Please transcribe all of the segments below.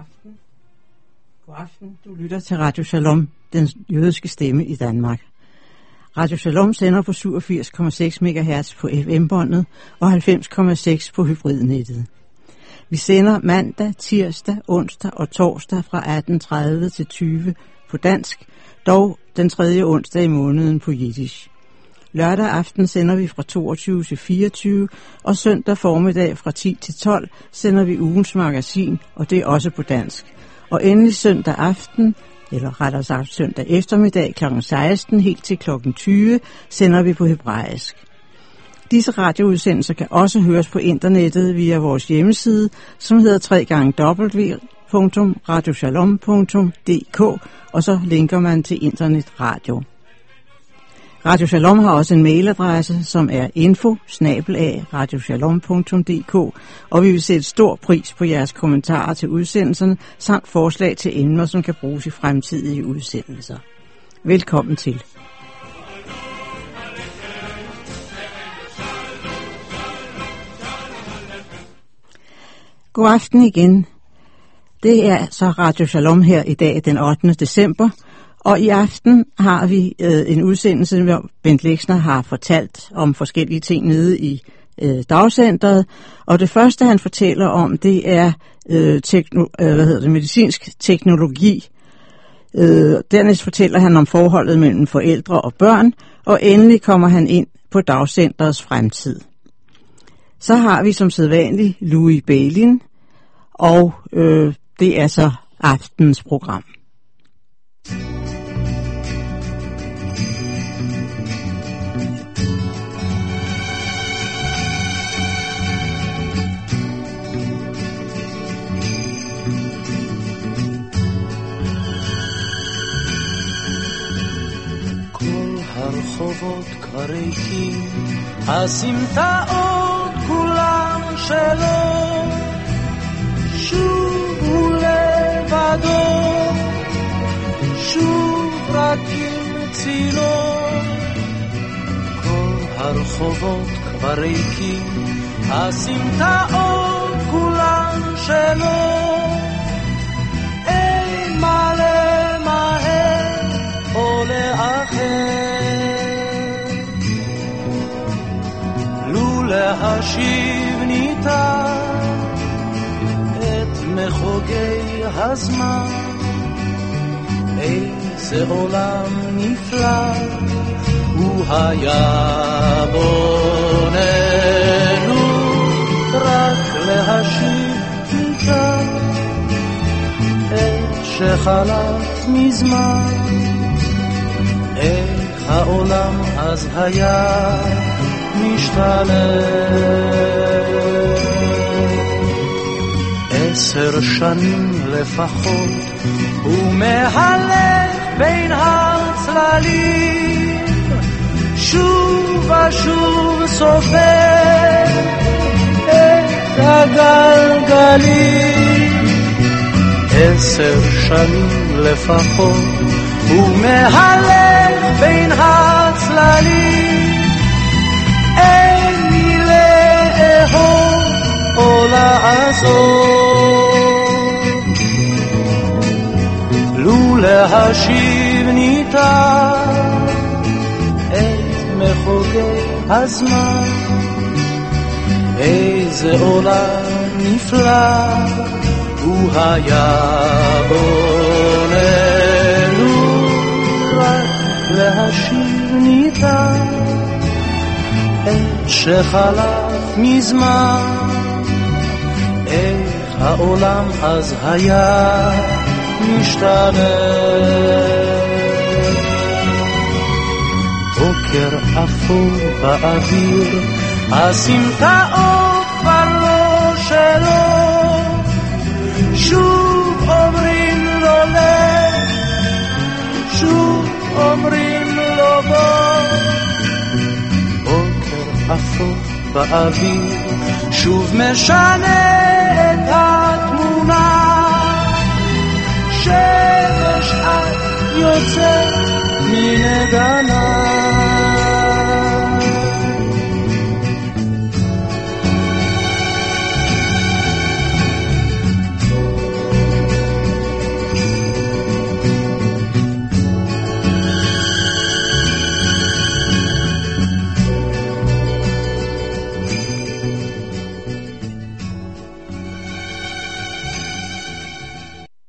aften. God aften. Du lytter til Radio Shalom, den jødiske stemme i Danmark. Radio Shalom sender på 87,6 MHz på FM-båndet og 90,6 på hybridnettet. Vi sender mandag, tirsdag, onsdag og torsdag fra 18:30 til 20 på dansk, dog den tredje onsdag i måneden på jiddisch. Lørdag aften sender vi fra 22 til 24, og søndag formiddag fra 10 til 12 sender vi ugens magasin, og det er også på dansk. Og endelig søndag aften, eller rettere sagt søndag eftermiddag kl. 16 helt til kl. 20, sender vi på hebraisk. Disse radioudsendelser kan også høres på internettet via vores hjemmeside, som hedder www.radioshalom.dk, og så linker man til internetradio. Radio Shalom har også en mailadresse, som er info@radioshalom.dk, og vi vil sætte stor pris på jeres kommentarer til udsendelserne, samt forslag til emner, som kan bruges i fremtidige udsendelser. Velkommen til. God aften igen. Det er så Radio Shalom her i dag, den 8. december. Og i aften har vi en udsendelse, hvor Bent Leksner har fortalt om forskellige ting nede i dagcentret. Og det første, han fortæller om, det er medicinsk teknologi. Dernæst fortæller han om forholdet mellem forældre og børn, og endelig kommer han ind på dagcentrets fremtid. Så har vi som sædvanligt Louis Bailyn, og det er så aftens program. הרחובות כבר ריקים, הסמטאות כולם שלו, שוב הוא לבדו, שוב רק עם צילו. כל הרחובות כבר ריקים, הסמטאות כולם שלו, אין מה למהר או לאחר, להשיב ניתן את מחוגי הזמן. איזה עולם נפלא הוא היה בוננו, רק להשיב ניתן את שחלף מזמן. איך העולם אז היה משתנה. 10 שנים לפחות הוא מהלך בין הצללים, שוב ושוב סופר את הגלגלים. 10 שנים לפחות הוא מהלך בין הצללים, אין מי לאהוב או לעזור, לו להשיב ניתן את מחוגי הזמן. איזה עולם נפלא הוא היה בוננו, רק להשיב ניתן את שחלף מזמן. איך העולם אז היה משתנה. בוקר אפור באוויר, הסמטאות כבר לא שלו, שוב אומרים לו לך, שוב אומרים לו בוא. אפור באוויר שוב משנה את התמונה, שמש את יוצאת מנגנה.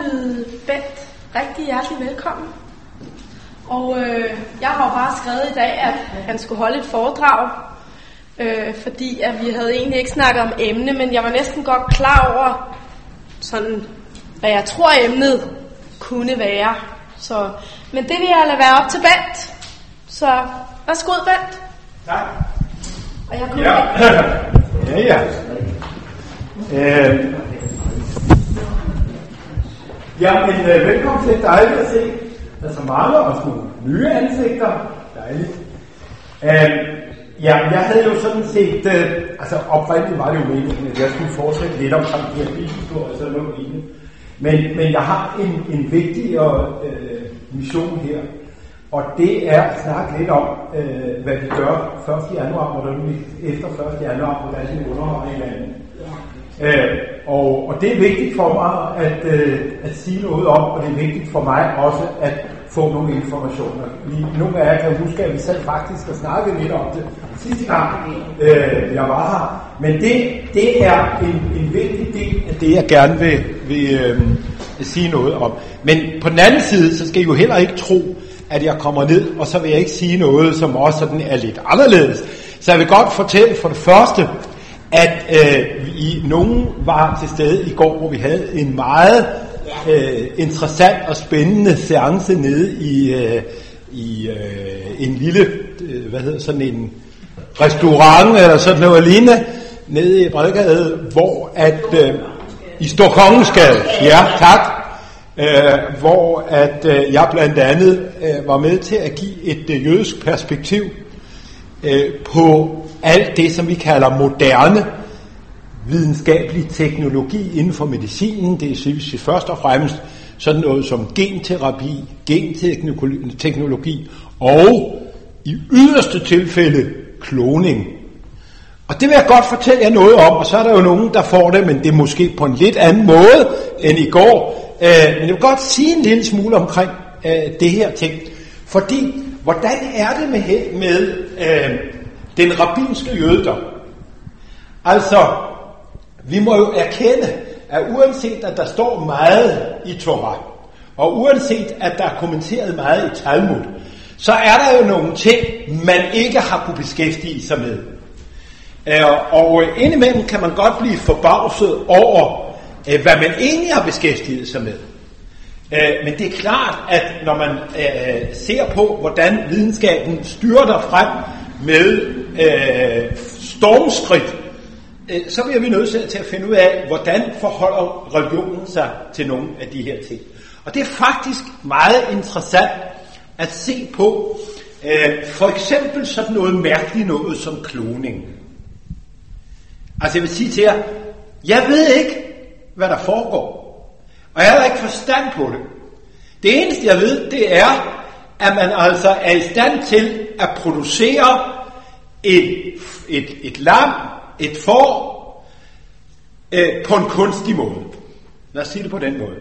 Bent rigtig hjertelig velkommen. Og jeg har jo bare skrevet i dag, at han skulle holde et foredrag, fordi at vi havde egentlig ikke snakket om emne, men jeg var næsten godt klar over, sådan, hvad jeg tror emnet kunne være. Så, men det vil jeg lade være op til Bent. Så værsgo, Bent. Tak. Og jeg kunne Ja. Jamen, velkommen til. Dejligt at se. Der er så mange og nogle nye ansigter. Dejligt. Jeg havde jo sådan set, altså oprindeligt var det jo meningen, at jeg skulle fortsætte lidt omkring de her bilhistorier og sådan noget lignende. Men jeg har en vigtigere mission her, og det er at snakke lidt om, hvad vi gør 1. januar, hvordan vi efter 1. januar, hvordan vi underholder hinanden. Og det er vigtigt for mig at sige noget om, og det er vigtigt for mig også at få nogle informationer. Nogle af jer kan huske, at vi sad faktisk og snakkede lidt om det sidste gang, jeg var her. Men det er en vigtig del af det, jeg gerne vil sige noget om. Men på den anden side, så skal I jo heller ikke tro, at jeg kommer ned, og så vil jeg ikke sige noget, som også sådan er lidt anderledes. Så jeg vil godt fortælle for det første, at nogen var til stede i går, hvor vi havde en meget interessant og spændende seance nede i en lille, sådan en restaurant eller sådan noget lignende, nede i Bredgade, hvor at i Storkongensgade, ja tak, hvor at jeg blandt andet var med til at give et jødisk perspektiv på alt det, som vi kalder moderne videnskabelig teknologi inden for medicinen. Det er først og fremmest sådan noget som genterapi, genteknologi og i yderste tilfælde kloning. Og det vil jeg godt fortælle jer noget om, og så er der jo nogen, der får det, men det er måske på en lidt anden måde end i går. Men jeg vil godt sige en lille smule omkring det her ting. Fordi, hvordan er det med den rabbinske jødedom? Altså, vi må jo erkende, at uanset at der står meget i Torah, og uanset at der er kommenteret meget i Talmud, så er der jo nogle ting, man ikke har kunne beskæftige sig med. Og indimellem kan man godt blive forbavset over, hvad man egentlig har beskæftiget sig med. Men det er klart, at når man ser på, hvordan videnskaben styrter frem med stormskridt, så bliver vi nødt til at finde ud af, hvordan forholder religionen sig til nogle af de her ting. Og det er faktisk meget interessant at se på, for eksempel sådan noget mærkeligt noget som kloning. Altså jeg vil sige til jer, jeg ved ikke, hvad der foregår. Og jeg har ikke forstand på det. Det eneste jeg ved, det er, at man altså er i stand til at producere et lam, et får, på en kunstig måde. Lad os sige det på den måde.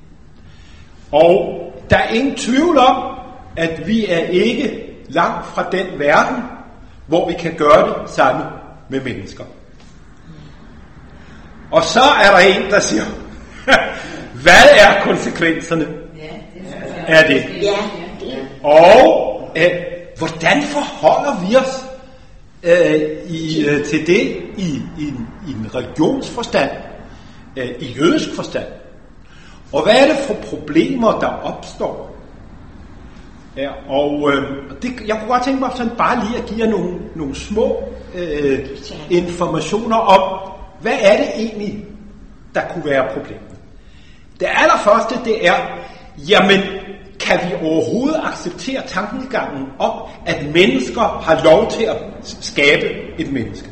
Og der er ingen tvivl om, at vi er ikke langt fra den verden, hvor vi kan gøre det sammen med mennesker. Og så er der en, der siger, hvad er konsekvenserne af det? Og hvordan forholder vi os til det i en religionsforstand, i jødisk forstand? Og hvad er det for problemer, der opstår? Jeg kunne godt tænke mig sådan bare lige at give jer nogle små informationer om, hvad er det egentlig, der kunne være problemet? Det allerførste, det er, jamen, kan vi overhovedet acceptere tankegangen om, at mennesker har lov til at skabe et menneske?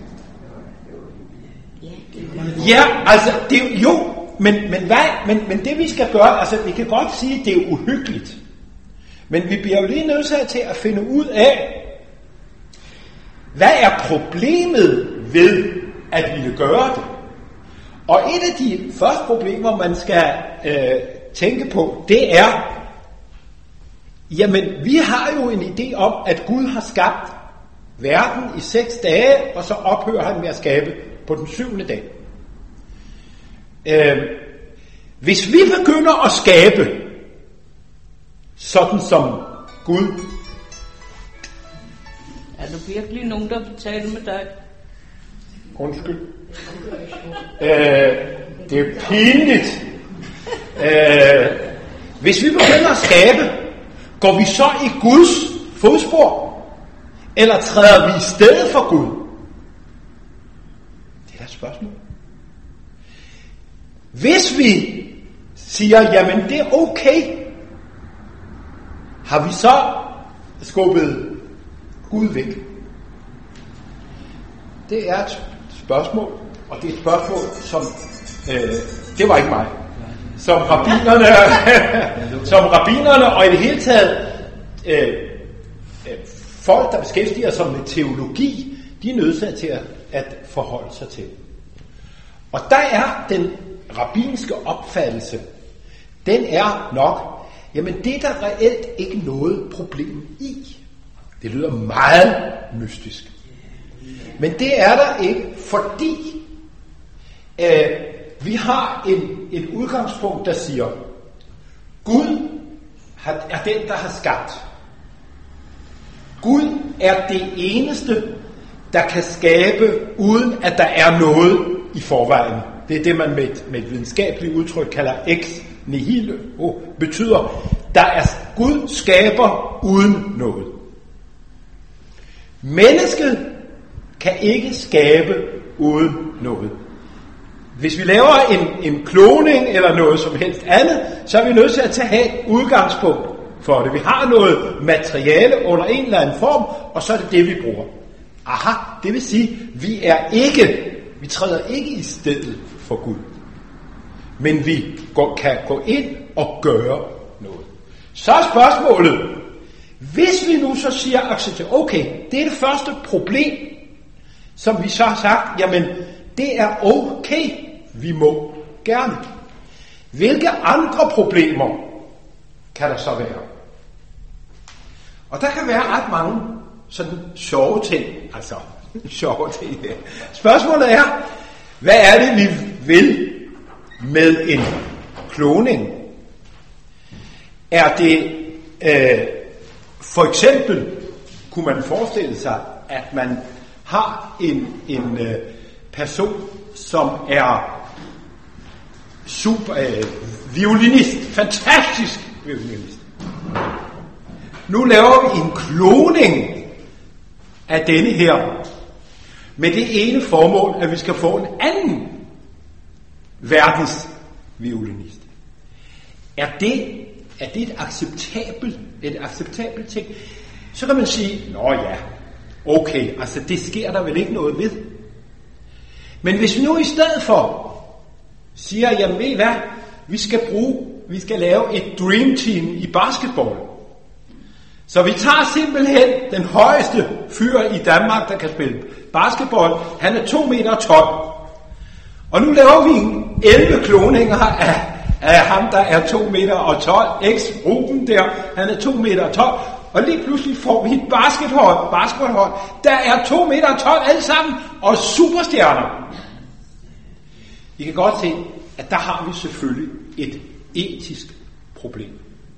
Ja, altså, det er jo, men det vi skal gøre, altså, vi kan godt sige, at det er uhyggeligt. Men vi bliver jo lige nødt til at finde ud af, hvad er problemet ved, at vi vil gøre det? Og et af de første problemer, man skal tænke på, det er, jamen, vi har jo en idé om, at Gud har skabt verden i 6 dage, og så ophører han med at skabe på den 7. dag. Hvis vi begynder at skabe, sådan som Gud... Er der virkelig nogen, der vil tale med dig? Undskyld. Det er pinligt. Hvis vi begynder at skabe, går vi så i Guds fodspor? Eller træder vi i stedet for Gud? Det er et spørgsmål. Hvis vi siger, jamen det er okay, har vi så skubbet Gud væk? Det er et spørgsmål, og det er et spørgsmål, som det var ikke mig, som rabbinerne og i det hele taget folk, der beskæftiger sig med teologi, de er nødt til at forholde sig til. Og der er den rabbinske opfattelse, den er nok, jamen det er der reelt ikke noget problem i. Det lyder meget mystisk. Men det er der ikke, fordi vi har et udgangspunkt, der siger, Gud er den, der har skabt. Gud er det eneste, der kan skabe, uden at der er noget i forvejen. Det er det, man med et videnskabeligt udtryk kalder ex nihilo, betyder, der er Gud skaber uden noget. Mennesket kan ikke skabe uden noget. Hvis vi laver en kloning eller noget som helst andet, så er vi nødt til at have et udgangspunkt for det. Vi har noget materiale under en eller anden form, og så er det det, vi bruger. Aha, det vil sige, vi træder ikke i stedet for Gud. Men vi kan gå ind og gøre noget. Så er spørgsmålet, hvis vi nu så siger, okay, det er det første problem, som vi så har sagt, jamen det er okay, vi må gerne. Hvilke andre problemer kan der så være? Og der kan være ret mange sådan sjove ting, sjove ting. Spørgsmålet er, hvad er det, vi vil med en kloning? Er det for eksempel, kunne man forestille sig, at man har en person, som er super violinist, fantastisk violinist. Nu laver vi en kloning af denne her, med det ene formål, at vi skal få en anden verdens violinist. Er det et acceptabelt ting? Så kan man sige, nå ja, okay, det sker der vel ikke noget ved. Men hvis vi nu i stedet for siger, jamen ved I hvad, vi skal lave et dream team i basketball. Så vi tager simpelthen den højeste fyr i Danmark, der kan spille basketball. Han er 2,12 meter. Og nu laver vi 11 kloninger af ham, der er 2,12 meter. Ex-Ruben der, han er 2,12 meter. Og lige pludselig får vi et baskethold, der er 2,12 meter alle sammen, og superstjerner. I kan godt se, at der har vi selvfølgelig et etisk problem.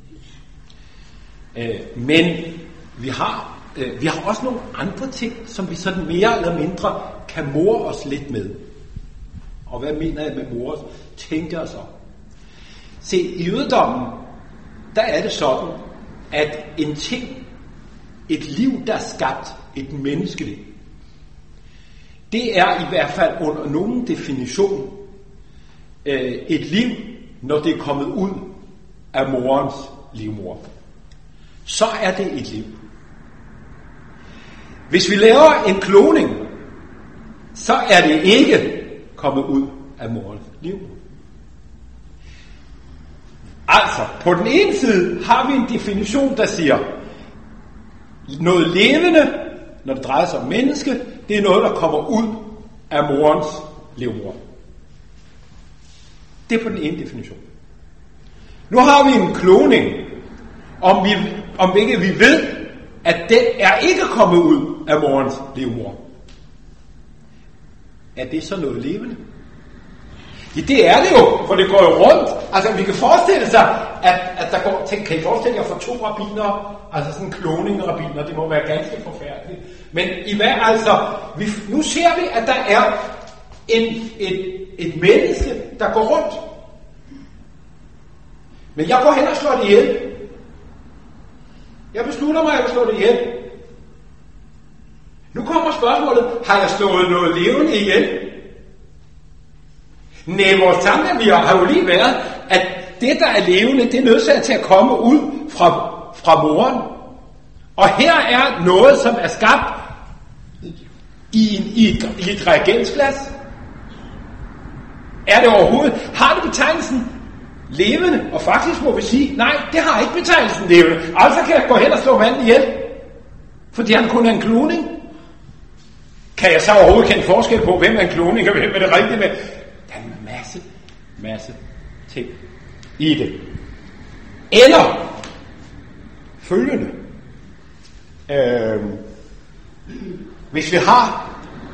Men vi har også nogle andre ting, som vi sådan mere eller mindre kan more os lidt med. Og hvad mener jeg med more os? Tænk jer så. Se, i jødedommen, der er det sådan, at en ting, et liv, der er skabt, et menneskeliv, det er i hvert fald under nogen definition et liv, når det er kommet ud af morens livmor. Så er det et liv. Hvis vi laver en kloning, så er det ikke kommet ud af morens livmor. Altså, på den ene side har vi en definition, der siger, noget levende, når det drejer sig om menneske, det er noget, der kommer ud af morens livmor. Det er på den ene definition. Nu har vi en kloning, om ikke vi ved, at den er ikke kommet ud af morens livmor. Er det så noget levende? Ja, det er det jo, for det går jo rundt Altså, vi kan forestille sig, at der går... Kan I forestille jer for 2 rabbiner, altså sådan kloning-rabbiner, det må være ganske forfærdeligt. Men i hvad altså... Nu ser vi, at der er et menneske, der går rundt. Men jeg går hen og slår det ihjel. Jeg beslutter mig, at jeg vil slå det ihjel. Nu kommer spørgsmålet, har jeg slået noget levende ihjel? Nej, vores tanke har jo lige været, at det, der er levende, det er nødsaget til at komme ud fra moren. Og her er noget, som er skabt i et reagensglas. Er det overhovedet? Har det betegnelsen levende? Og faktisk må vi sige, nej, det har ikke betegnelsen levende. Altså kan jeg gå hen og slå manden ihjel, fordi han kun er en kloning. Kan jeg så overhovedet kende forskel på, hvem er en kloning og hvem er det rigtige med? Der er en masse ting i det. Eller følgende. Hvis vi har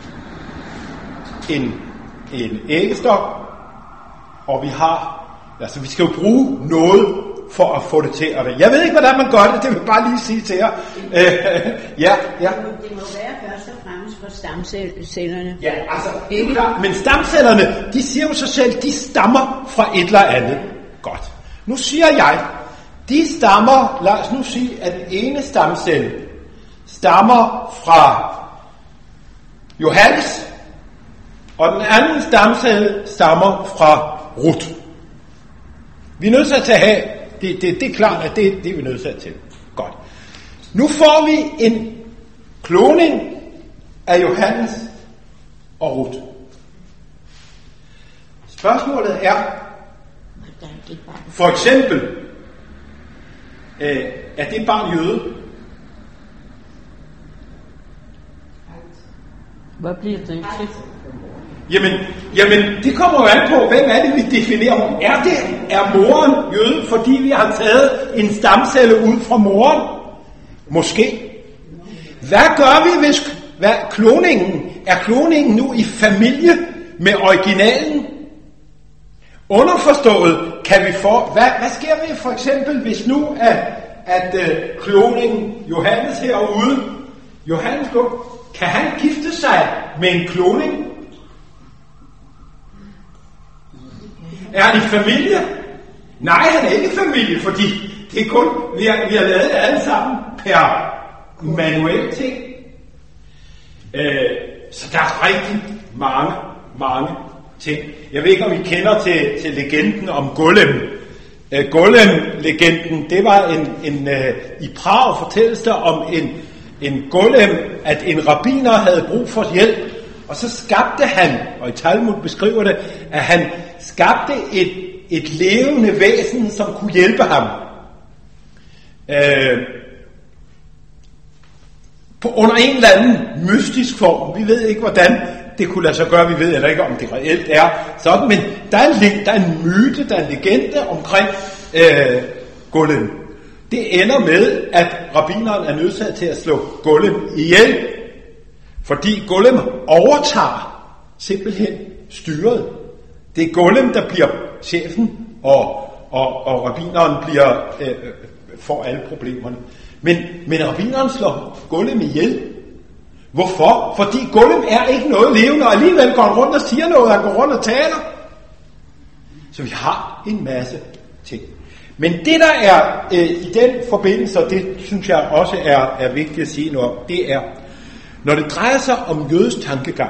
en æggestok, og vi har, altså vi skal jo bruge noget for at få det til at være. Jeg ved ikke, hvordan man gør det, det vil jeg bare lige sige til jer. Ja. Det må være først og fremmest for stamcellerne. Ja, altså, ikke klar. Men stamcellerne, de siger jo sig selv, de stammer fra et eller andet. Godt. Nu siger jeg, de stammer, lad os nu sige, at den ene stamcelle stammer fra Johannes, og den anden stamcelle stammer fra Ruth. Vi er nødt til at have, det er klart, at det er vi nødt til. Godt. Nu får vi en kloning af Johannes og Ruth. Spørgsmålet er, for eksempel, er det barn jøde? Hvad bliver det til? Jamen, det kommer jo an på, hvem er det, vi definerer. Er moren jøde, fordi vi har taget en stamcelle ud fra moren? Måske. Hvad gør vi, hvis er kloningen nu i familie med originalen? Underforstået, kan vi få... Hvad sker der for eksempel, hvis nu at kloningen Johannes herude, Johannes, kan han gifte sig med en kloning? Er han i familie? Nej, han er ikke i familie, fordi det er kun, vi har lavet det alle sammen per manuel ting. Så der er rigtig mange ting. Jeg ved ikke, om I kender til legenden om Golem. Golem-legenden, det var i Prag fortælles der om en golem, at en rabbiner havde brug for hjælp, og så skabte han, og i Talmud beskriver det, at han skabte et levende væsen, som kunne hjælpe ham. Under en eller anden mystisk form. Vi ved ikke, hvordan det kunne lade sig gøre. Vi ved heller ikke, om det reelt er sådan, men der er en myte, der er en legende omkring Golem. Det ender med, at rabbineren er nødsaget til at slå Golem ihjel, fordi Golem overtager simpelthen styret. Det er Golem, der bliver chefen, og rabbineren får alle problemerne. Men rabbineren slår Golem ihjel. Hvorfor? Fordi Golem er ikke noget levende, og alligevel går han rundt og siger noget, han går rundt og taler. Så vi har en masse ting. Men det, der er i den forbindelse, og det synes jeg også er vigtigt at sige noget om, det er, når det drejer sig om jødisk tankegang,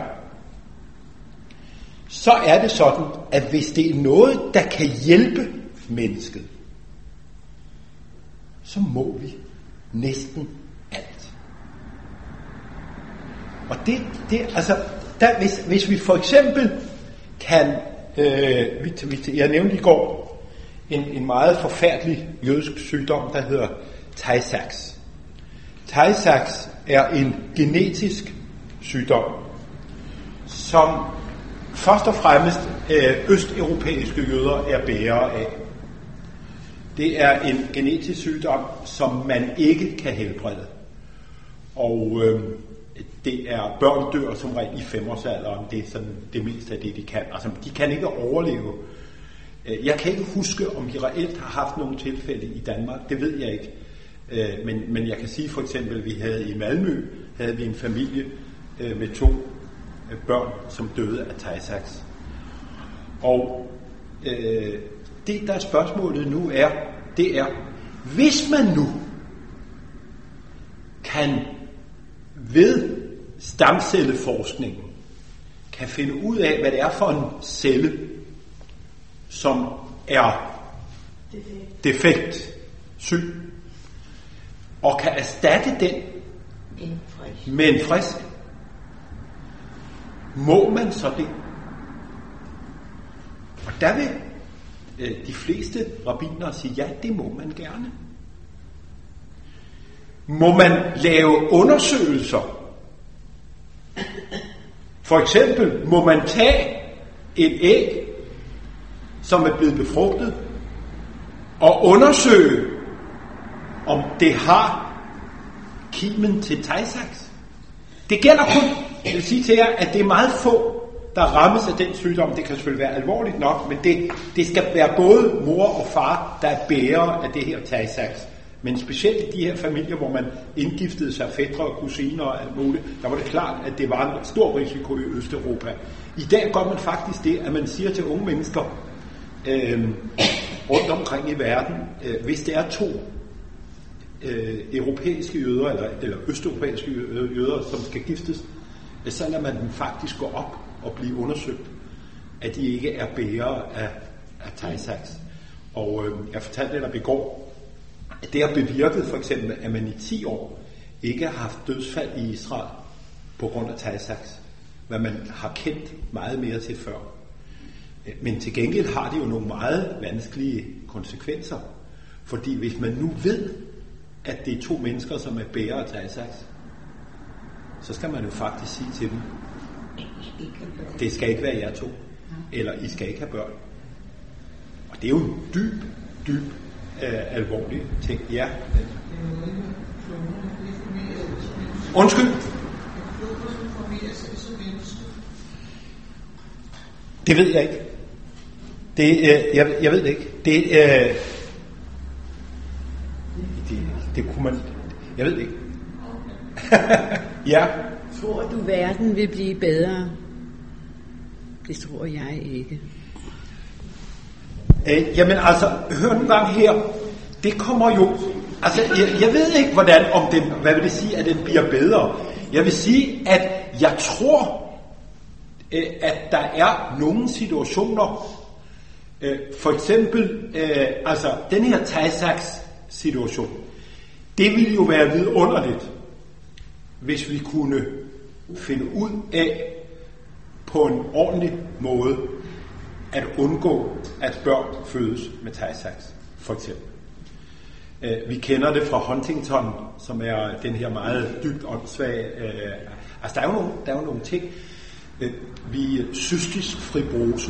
så er det sådan, at hvis det er noget, der kan hjælpe mennesket, så må vi næsten alt. Og hvis vi for eksempel kan, jeg nævnte i går, en meget forfærdelig jødisk sygdom, der hedder Tay-Sachs. Tay-Sachs er en genetisk sygdom, som først og fremmest østeuropæiske jøder er bærere af. Det er en genetisk sygdom, som man ikke kan helbrede. Og det er børn dør som regel i 5-årsalderen. Det er sådan det meste af det, de kan. Altså, de kan ikke overleve Jeg kan ikke huske, om vi reelt har haft nogle tilfælde i Danmark. Det ved jeg ikke. Men jeg kan sige for eksempel, at vi havde i Malmø havde vi en familie med 2 børn, som døde af Tay-Sachs. Og det, der er spørgsmålet nu det er, hvis man nu kan ved stamcelleforskningen kan finde ud af, hvad det er for en celle, som er defekt, syg, og kan erstatte den med en frisk, må man så det? Og der vil de fleste rabbinere sige, ja, det må man gerne. Må man lave undersøgelser? For eksempel, må man tage et æg, som er blevet befrugtet, og undersøge, om det har kimen til Tay-Sachs? Det gælder kun, jeg vil sige til jer, at det er meget få, der rammes af den sygdom. Det kan selvfølgelig være alvorligt nok, men det skal være både mor og far, der er bærere af det her Tay-Sachs. Men specielt i de her familier, hvor man indgiftede sig fætre og kusiner og alt muligt, der var det klart, at det var en stor risiko i Østeuropa. I dag gør man faktisk det, at man siger til unge mennesker rundt omkring i verden, hvis det er 2 europæiske jøder, eller østeuropæiske jøder, som skal giftes, så lader man dem faktisk gå op og blive undersøgt, at de ikke er bærere af Tay-Sachs. Og jeg fortalte dig i går, at det har bevirket for eksempel, at man i 10 år ikke har haft dødsfald i Israel på grund af Tay-Sachs, hvad man har kendt meget mere til før. Men til gengæld har det jo nogle meget vanskelige konsekvenser, fordi hvis man nu ved, at det er 2 mennesker, som er bærere af Tay-Sachs, så skal man jo faktisk sige til dem, det skal ikke være jer 2, eller I skal ikke have børn. Og det er jo en dyb alvorlig ting. Ja. Undskyld. Det ved jeg ikke. Jeg ved det ikke. Det kunne man. Jeg ved det ikke. Ja. Tror du, verden vil blive bedre? Det tror jeg ikke. Jamen altså, hør nu gang her. Det kommer jo. Altså, jeg ved ikke, hvad vil det sige, at den bliver bedre. Jeg vil sige, at jeg tror, at der er nogle situationer, for eksempel, altså den her Tay-Sachs situation, det ville jo være vidunderligt, hvis vi kunne finde ud af på en ordentlig måde at undgå, at børn fødes med Tay-Sachs, for eksempel. Vi kender det fra Huntington, som er den her meget dybt åndssvage. Altså, der er jo nogle ting. Cystisk fibrose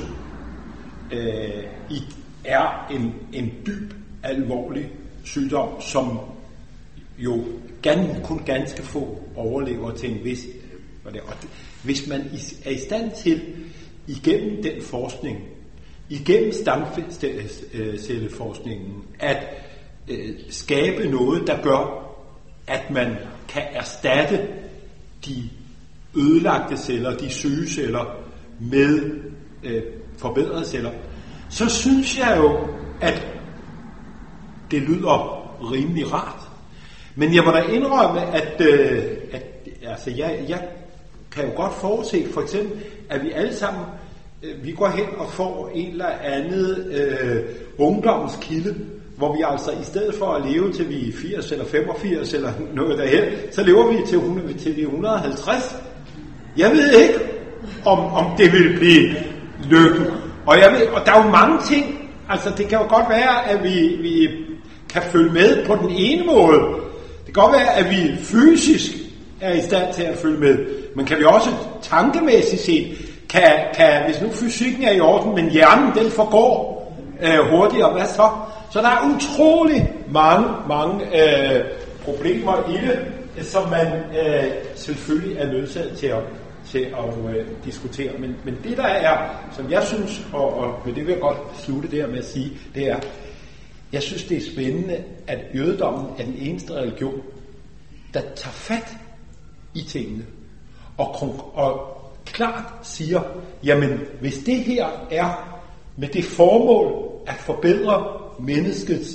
er en dyb, alvorlig sygdom, som jo kun ganske få overlever til en vis. Hvis man er i stand til, igennem den forskning, igennem stamcelleforskningen, at skabe noget, der gør, at man kan erstatte de ødelagte celler, de syge celler, med forbedrede celler, så synes jeg jo, at det lyder rimelig rart. Men jeg må da indrømme, at altså jeg kan jo godt forudse, for eksempel, at vi alle sammen, vi går hen og får en eller andet ungdomskilde, hvor vi altså i stedet for at leve til vi er 80 eller 85 eller noget derhen, så lever vi til vi 150. Jeg ved ikke, om det vil blive lykken. Og der er jo mange ting, altså det kan jo godt være, at vi kan følge med på den ene måde. Det kan godt være, at vi fysisk er i stand til at følge med, men kan vi også tankemæssigt set, hvis nu fysikken er i orden, men hjernen den forgår hurtigere, hvad så? Så der er utrolig mange problemer i det, som man selvfølgelig er nødsaget til at til at diskutere. Men det der er, som jeg synes, og med det vil jeg godt slutte der med at sige, det er, jeg synes det er spændende, at jødedommen er den eneste religion, der tager fat i tingene, og klart siger, jamen hvis det her er med det formål at forbedre menneskets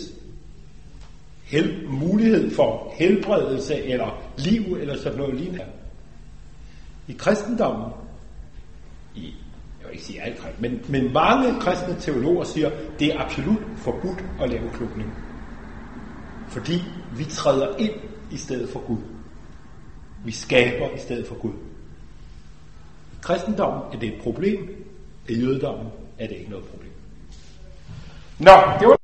mulighed for helbredelse eller liv eller sådan noget lignende. I kristendommen, jeg vil ikke sige alt, men mange kristne teologer siger, det er absolut forbudt at lave klubning. Fordi vi træder ind i stedet for Gud. Vi skaber i stedet for Gud. I kristendommen er det et problem, i jødedommen er det ikke noget problem. Nå, det var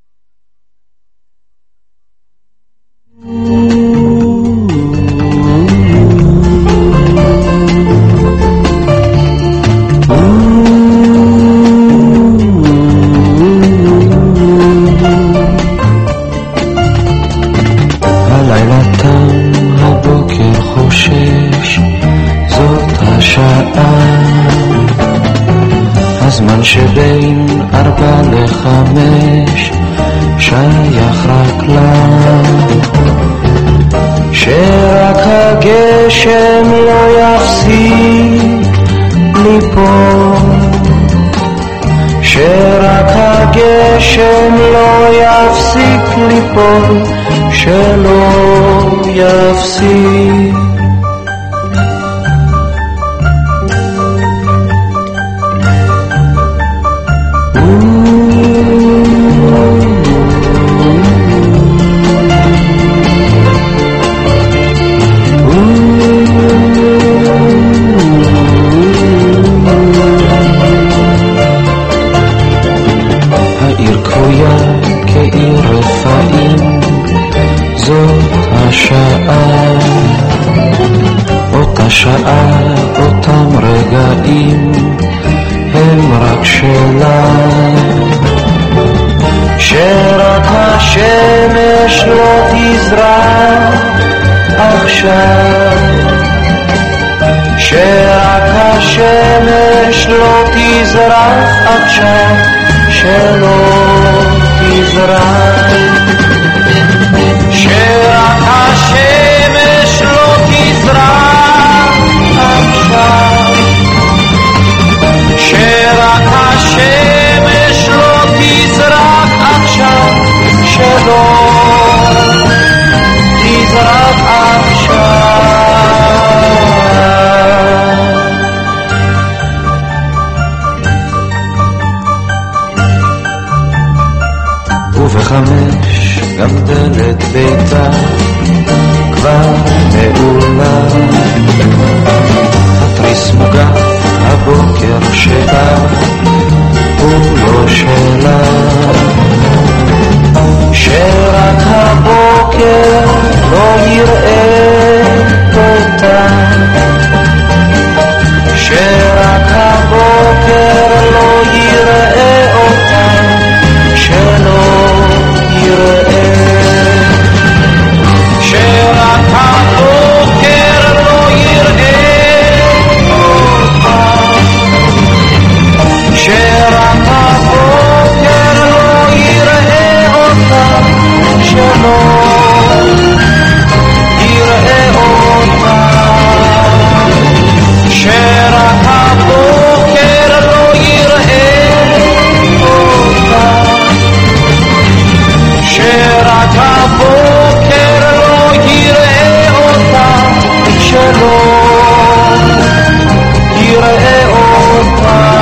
שבין 4 ל-5 שייך רק לה, שרק הגשם לא יפסיק ליפול, שרק הגשם לא יפסיק ליפול, שלא יפסיק. אותה שעה, אותם רגעים הם רק שלה, שרק השמש לא תזרח עכשיו, שרק השמש לא תזרח עכשיו, שלא תזרח, שרק השמש לא תזרח עכשיו, שרק השמש לא תזרח עכשיו, שלא תזרח עכשיו. ובחמש גם דלת ביתה כבר נעולה, התריס מוגף, הבוקר שלה הוא לא שלה, שרק הבוקר לא יראה אותה, שרק הבוקר לא יראה אותה, שלא יראה, שרק הבוקר לא יראה אותה, שרק הבוקר לא יראה אותה, שלא יראה אותה, שרק הבוקר לא יראה אותה, שרק הבוקר לא יראה אותה, שלא יראה אותה.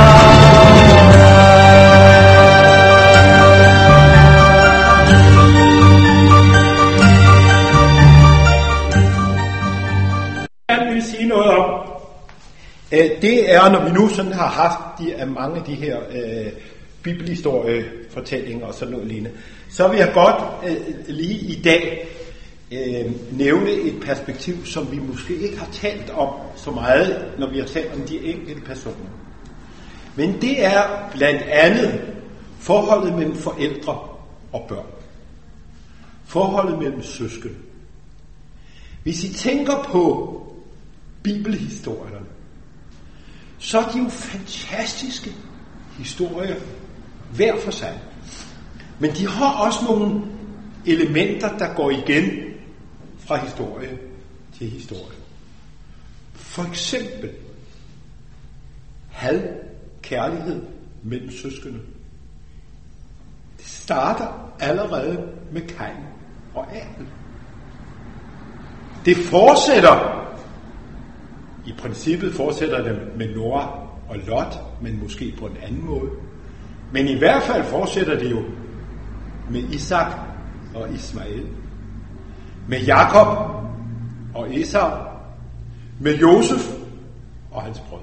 Jeg vil sige noget om, det er, når vi nu sådan har haft mange af de her bibelhistoriefortællinger og sådan noget lignende, så vil jeg godt lige i dag nævne et perspektiv, som vi måske ikke har talt om så meget, når vi har talt om de enkelte personer. Men det er blandt andet forholdet mellem forældre og børn. Forholdet mellem søskende. Hvis I tænker på bibelhistorierne, så er de jo fantastiske historier hver for sig. Men de har også nogle elementer, der går igen fra historie til historie. For eksempel had, kærlighed mellem søskende. Det starter allerede med Kain og Abel. Det fortsætter, i princippet fortsætter det med Noah og Lot, men måske på en anden måde. Men i hvert fald fortsætter det jo med Isak og Ismael, med Jakob og Esau, med Josef og hans brødre.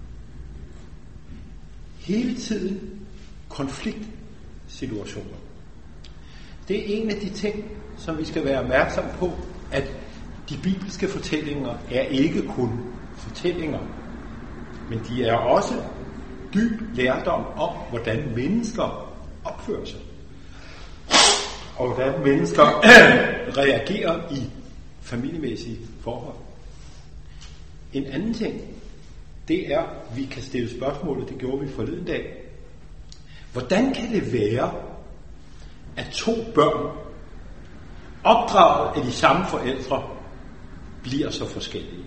Hele tiden konfliktsituationer. Det er en af de ting, som vi skal være opmærksom på, at de bibelske fortællinger er ikke kun fortællinger, men de er også dyb lærdom om, hvordan mennesker opfører sig, og hvordan mennesker reagerer i familiemæssige forhold. En anden ting, det er, at vi kan stille spørgsmålet, det gjorde vi forleden dag. Hvordan kan det være, at to børn, opdraget af de samme forældre, bliver så forskellige?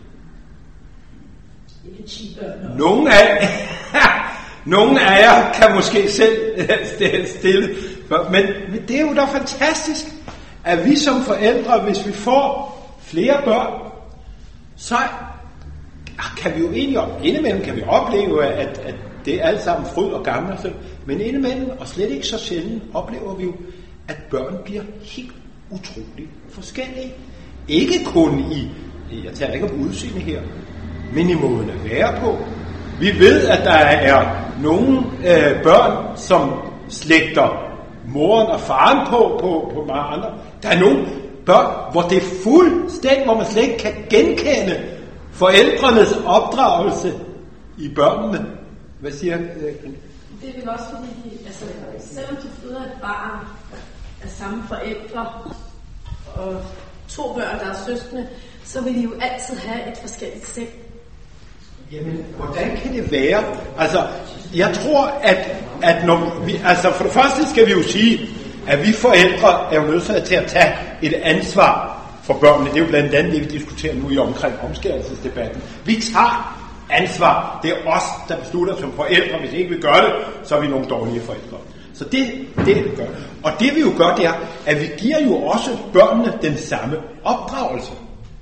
Nogle af jer kan måske selv stille, men det er jo da fantastisk, at vi som forældre, hvis vi får flere børn, så kan vi jo indimellem kan vi opleve, at det er alt sammen fryd og gammel, men indimellem, og slet ikke så sjældent, oplever vi jo, at børn bliver helt utroligt forskellige. Ikke kun jeg taler ikke om udseende her, men i måden at være på. Vi ved, at der er nogle børn, som slægter moren og faren på mange andre. Der er nogle børn, hvor det er fuldstændig, hvor man slet ikke kan genkende forældrenes opdragelse i børnene. Hvad siger Det er vel også fordi, selvom de føder et barn af samme forældre og to børn, der er søskende, så vil de jo altid have et forskelligt sind. Jamen, hvordan kan det være? Altså, jeg tror, at når vi, for det første skal vi jo sige, at vi forældre er jo nødt til at tage et ansvar for børnene. Det er jo blandt andet det, vi diskuterer nu i omkring omskærelsesdebatten. Vi tager ansvar. Det er os, der beslutter som forældre. Hvis ikke vi gør det, så er vi nogle dårlige forældre. Så det vi gør. Og det vi jo gør, det er, at vi giver jo også børnene den samme opdragelse.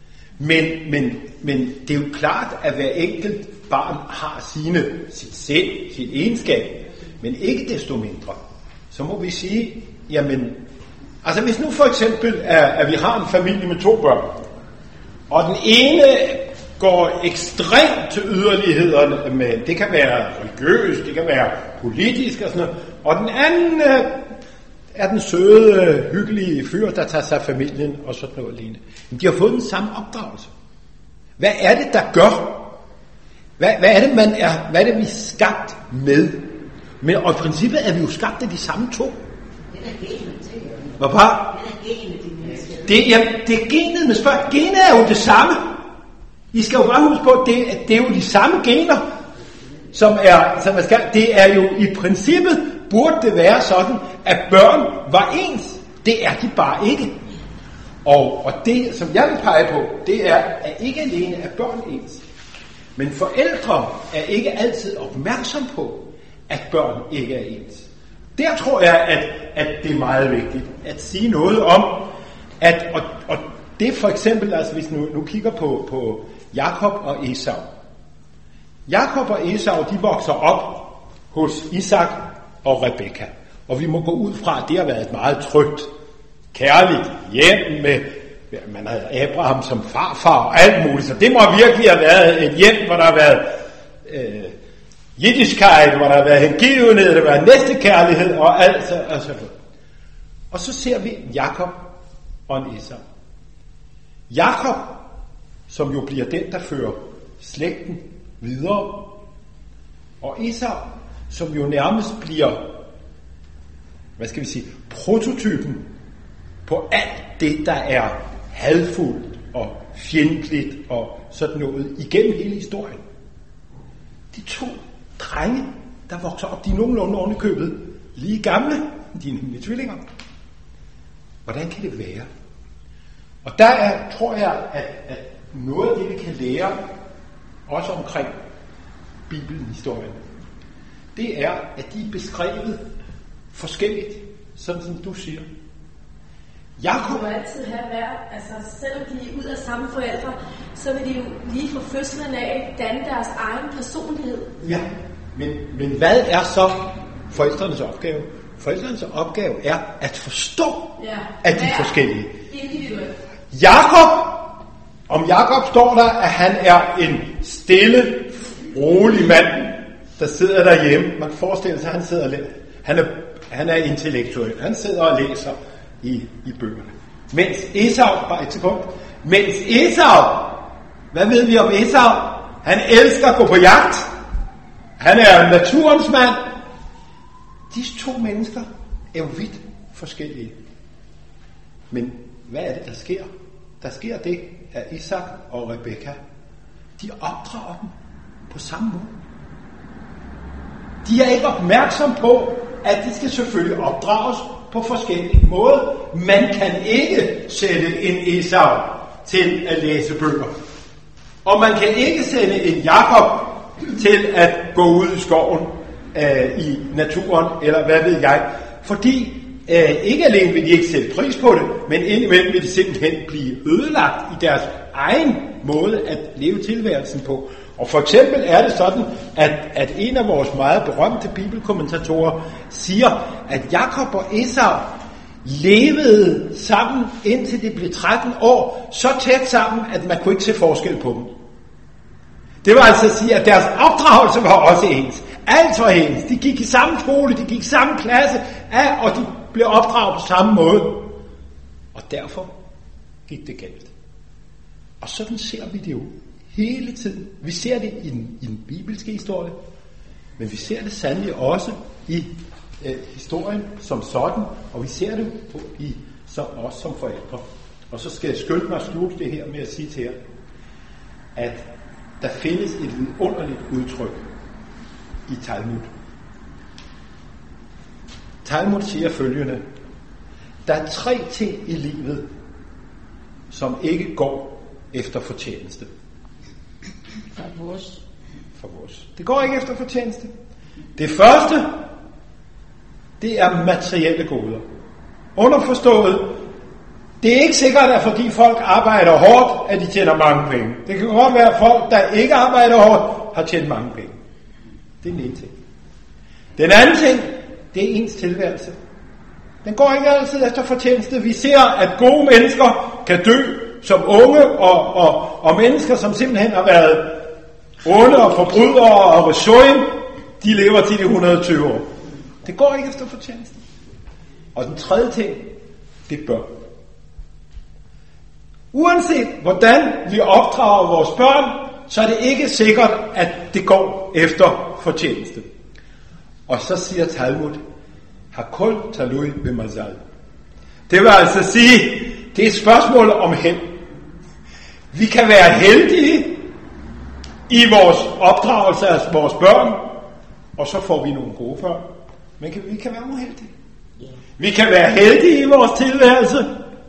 Men det er jo klart, at hver enkelt barn har sit sind, sit egenskab. Men ikke desto mindre. Så må vi sige, jamen, altså hvis nu for eksempel, at vi har en familie med 2 børn, og den ene går ekstremt til yderlighederne, med, det kan være religiøst, det kan være politisk og sådan noget, og den anden er den søde, hyggelige fyr, der tager sig af familien og sådan noget lignende. Men de har fået den samme opdragelse. Hvad er det, der gør? Hvad er det, hvad er det, vi er skabt med? Men og i princippet er vi jo skabt af de samme 2. Hvorfor? Det er genet med spørgsmål. Genet er jo det samme. I skal jo bare huske på, at det er jo de samme gener, som er skal. Det er jo i princippet, burde det være sådan, at børn var ens. Det er de bare ikke. Og det, som jeg vil pege på, det er, at ikke alene er børn ens. Men forældre er ikke altid opmærksom på, at børn ikke er ens. Der tror jeg, at det er meget vigtigt at sige noget om, at og det for eksempel, altså hvis nu kigger på Jakob og Esau. Jakob og Esau, de vokser op hos Isak og Rebekka. Og vi må gå ud fra, at det har været et meget trygt, kærligt hjem med, man havde Abraham som farfar og alt muligt. Så det må virkelig have været et hjem, hvor der har været jiddischkeit, hvor der har været hengivenhed, der har været næstekærlighed og alt så. Og så ser vi Jakob og en Esau. Jakob, som jo bliver den, der fører slægten videre, og Esau, som jo nærmest bliver, prototypen på alt det, der er hadfuldt og fjendtligt og sådan noget igennem hele historien. de 2 drenge, der vokser op, de er nogenlunde ovenikøbet lige gamle, de er nemlig tvillinger. Hvordan kan det være? Og der tror jeg, at noget af det, vi kan lære, også omkring Bibelhistorien, det er, at de er beskrevet forskelligt, sådan som du siger. Jakob De må altid have hver, altså selvom de er ud af samme forældre, så vil de jo lige fra fødslen af danne deres egen personlighed. Ja, men hvad er så forældrenes opgave? Forældrenes opgave er at forstå, at de er forskellige. Individuelt. Om Jakob står der, at han er en stille, rolig mand, der sidder derhjemme. Man kan forestille sig, at han sidder og læser. Han er intellektuel. Han sidder og læser i bøgerne. Mens Esau, bare et sekund. Hvad ved vi om Esau? Han elsker at gå på jagt. Han er naturens mand. Disse 2 mennesker er jo vidt forskellige. Men hvad er det, der sker? Der sker det, at Isak og Rebekka, de opdrager dem på samme måde. De er ikke opmærksom på, at de skal selvfølgelig opdrages på forskellige måder. Man kan ikke sætte en Esau til at læse bøger. Og man kan ikke sætte en Jakob til at gå ud i skoven i naturen, eller hvad ved jeg. Fordi ikke alene vil de ikke sætte pris på det, men indimellem vil de simpelthen blive ødelagt i deres egen måde at leve tilværelsen på. Og for eksempel er det sådan, at en af vores meget berømte bibelkommentatorer siger, at Jakob og Esau levede sammen, indtil de blev 13 år, så tæt sammen, at man kunne ikke se forskel på dem. Det vil altså sige, at deres opdragelse var også ens. Alt var ens. De gik i samme skole, de gik i samme klasse, og de blev opdraget på samme måde. Og derfor gik det galt. Og sådan ser vi det jo hele tiden. Vi ser det i den bibelske historie, men vi ser det sandelig også i historien som sådan, og vi ser det også som forældre. Og så skal jeg skynde mig at slutte det her med at sige til jer, at der findes et underligt udtryk i Talmud. Talmud siger følgende: der er 3 ting i livet, som ikke går efter fortjeneste. For vores. Det går ikke efter fortjeneste. Det første, det er materielle goder. Underforstået, det er ikke sikkert, at fordi folk arbejder hårdt, at de tjener mange penge. Det kan godt være, at folk, der ikke arbejder hårdt, har tjent mange penge. Det er den ene ting. Den anden ting, det er ens tilværelse. Den går ikke altid efter fortjeneste. Vi ser, at gode mennesker kan dø som unge, og mennesker, som simpelthen har været onde og forbrydere og resoin, de lever til de 120 år. Det går ikke efter fortjeneste. Og den tredje ting, det er børn. Uanset hvordan vi opdrager vores børn, så er det ikke sikkert, at det går efter fortjeneste. Og så siger Talmud, Hakol talui b'mazal. Det vil altså sige, det er et spørgsmål om held. Vi kan være heldige i vores opdragelse af vores børn, og så får vi nogle gode børn. Men vi kan være uheldige. Vi kan være heldige i vores tilværelse,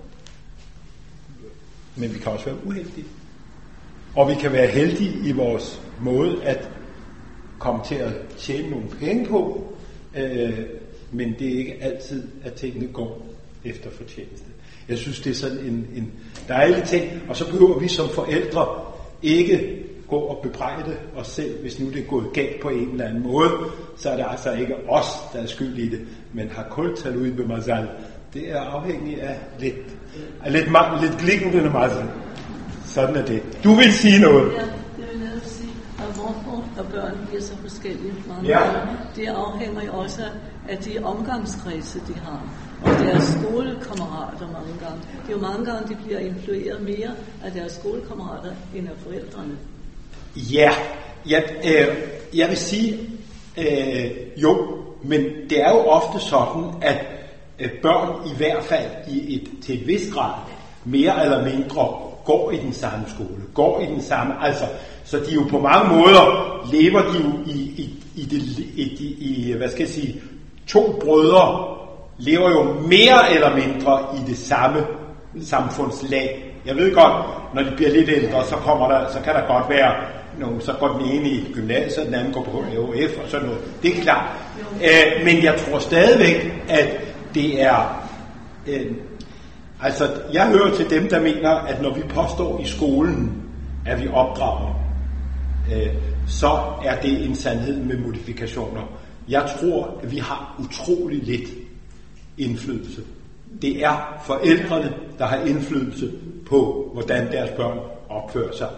men vi kan også være uheldige. Og vi kan være heldige i vores måde at komme til at tjene nogle penge på, men det er ikke altid, at tingene går efter fortjeneste. Jeg synes, det er sådan en dejlig ting, og så behøver vi som forældre ikke gå og bebrejde os selv, hvis nu det er gået galt på en eller anden måde, så er det altså ikke os, der er skyld i det, men Hakol talui b'mazal. Det er afhængigt af lidt glikkende mazal. Sådan er det. Du vil sige noget. Ja, det vil jeg sige. Og hvorfor er børn bliver så forskellige? Det afhænger jo også af de omgangskredse, de har. Og deres skolekammerater mange gange. Det er jo mange gange, de bliver influeret mere af deres skolekammerater end af forældrene. Ja, jeg vil sige, jo, men det er jo ofte sådan, at børn i hvert fald til et vis grad mere eller mindre går i den samme skole, går i den samme, altså, så de jo på mange måder lever de jo i hvad skal jeg sige, to brødre lever jo mere eller mindre i det samme samfundslag. Jeg ved godt, når de bliver lidt ældre, så kan der godt være nogle, så går den ene i gymnasiet, den anden går på HF og sådan noget. Det er klart. Men jeg tror stadigvæk, at det er altså, jeg hører til dem, der mener, at når vi påstår i skolen, at vi opdrager, så er det en sandhed med modifikationer. Jeg tror, at vi har utrolig lidt indflydelse. Det er forældrene, der har indflydelse på, hvordan deres børn opfører sig.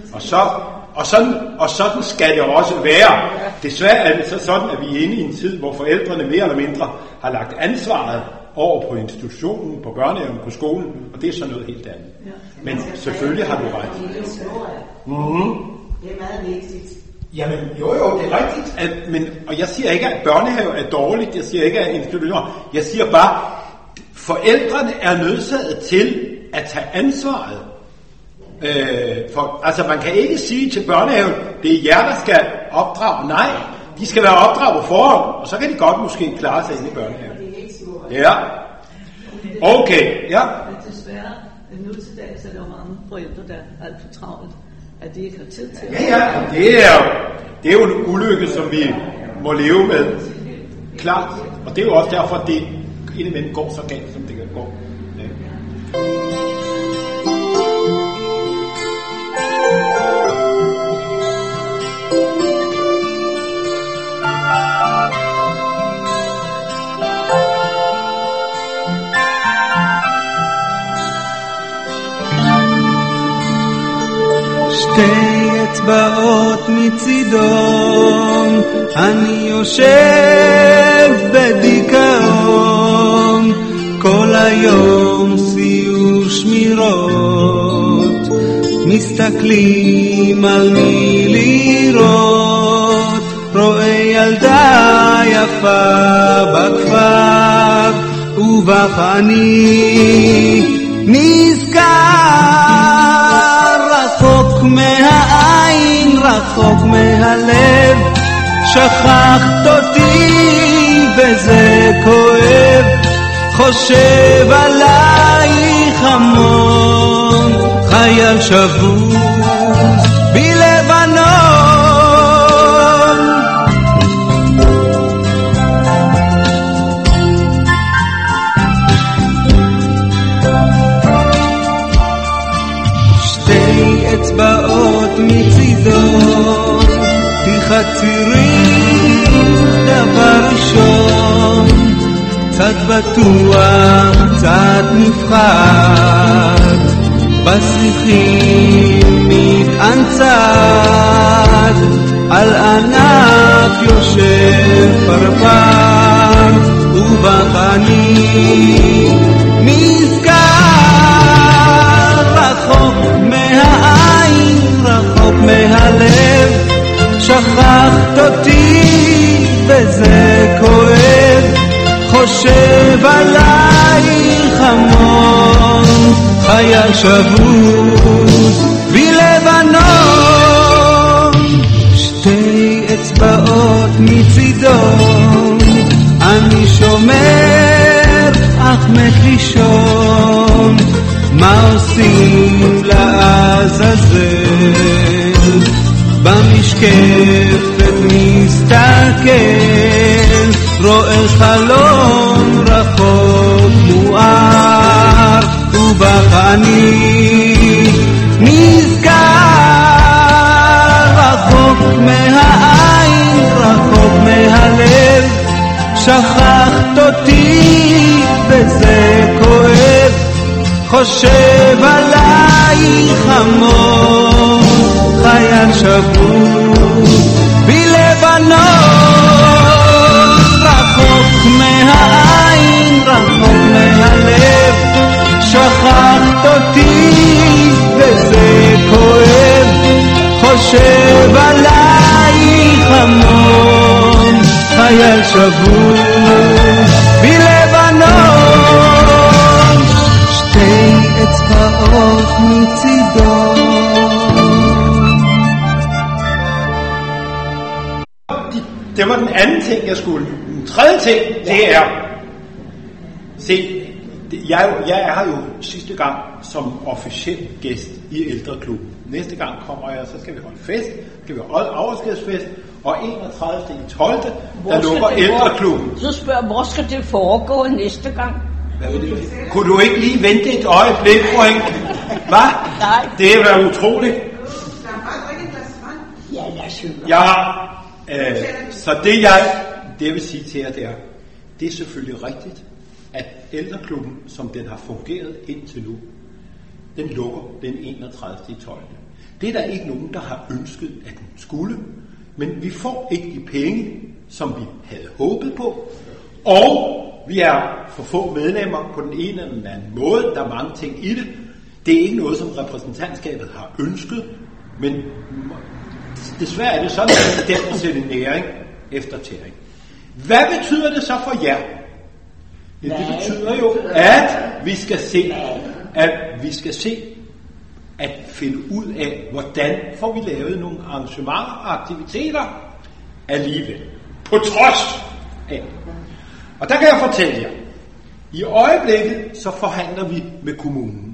Og sådan skal det også være. Desværre er det så sådan, at vi er inde i en tid, hvor forældrene mere eller mindre har lagt ansvaret over på institutionen, på børnehaven, på skolen, og det er så noget helt andet. Men selvfølgelig har du ret. Mm-hmm. Det er meget vigtigt. Jamen, jo, det er rigtigt. Og jeg siger ikke, at børnehave er dårligt. Jeg siger ikke, at institutioner. Jeg siger bare, forældrene er nødsaget til at tage ansvaret. Altså, man kan ikke sige til børnehaven, det er jer, der skal opdrage. Nej, de skal være opdraget på forhånd, og så kan de godt måske klare sig inde i børnehaven. Ja. Okay, ja. Men desværre, nu til dags er der mange forældre, der er alt for travlt, at de ikke har tid til at... Ja, det er jo en ulykke, som vi må leve med. Klart. Og det er jo også derfor, at det indimellem går så galt, som det kan gå. Ja. שתי אצבעות מצידון, אני יושב בדיכאון, כל היום סיור שמירות, מסתכלים על מי לראות, רואה ילדה יפה בכפר, ובך אני נזכר. רחוק מהעין, רחוק מהלב, שכחת אותי וזה כואב, חושב עלייך המון, חייל שבוז בלבנון. אצבעות מצידון, תחצירים דבר ראשון, קצת בטוח, קצת נפחד, בשיחים מתענצת, על ענף יושב פרפר, ובך אני נזכר. רחוק מהעין, רחוק מהלב, שכחת אותי וזה כואב, חושב עלייך המון, חייל שבוז בלבנון. שתי אצבעות מצידון, אני שומר אך מת לישון, מה עושים לעזאזל? במשקפת מסתכל, רואה חלום רחוק מואר, ובך אני נזכר. רחוק מהעין, רחוק מהלב, שכחת אותי וזה כואב, חושב עלייך המון, חייל שבוז בלבנון. רחוק מהעין, רחוק מהלב, שכחת אותי וזה כואב, חושב עלייך המון, חייל שבוז בלבנון. שתי אצבעות מצידון, Det var den anden ting, jeg skulle. Den tredje ting, det er... Se, jeg er her jo sidste gang som officiel gæst i ældreklubben. Næste gang kommer jeg, så skal vi holde fest, skal vi holde afskedsfest, og 31.12. der lukker ældreklubben. Så spørger, hvor skal det foregå næste gang? Kunne du ikke lige vente et øjeblik, fru Henke? Hvad? Nej. Det er jo utroligt. Ja, lad os høre. Så det jeg vil sige til jer, det er selvfølgelig rigtigt, at ældreklubben, som den har fungeret indtil nu, den lukker den 31.12. Det er der ikke nogen, der har ønsket, at den skulle, men vi får ikke de penge, som vi havde håbet på, og vi er for få medlemmer på den ene eller den anden måde. Der er mange ting i det. Det er ikke noget, som repræsentantskabet har ønsket, men desværre er det sådan, at det er at sætte næring efter tæring. Hvad betyder det så for jer? Det betyder jo, at vi skal se, at finde ud af, hvordan får vi lavet nogle arrangementer og aktiviteter alligevel. På trods af. Og der kan jeg fortælle jer, i øjeblikket så forhandler vi med kommunen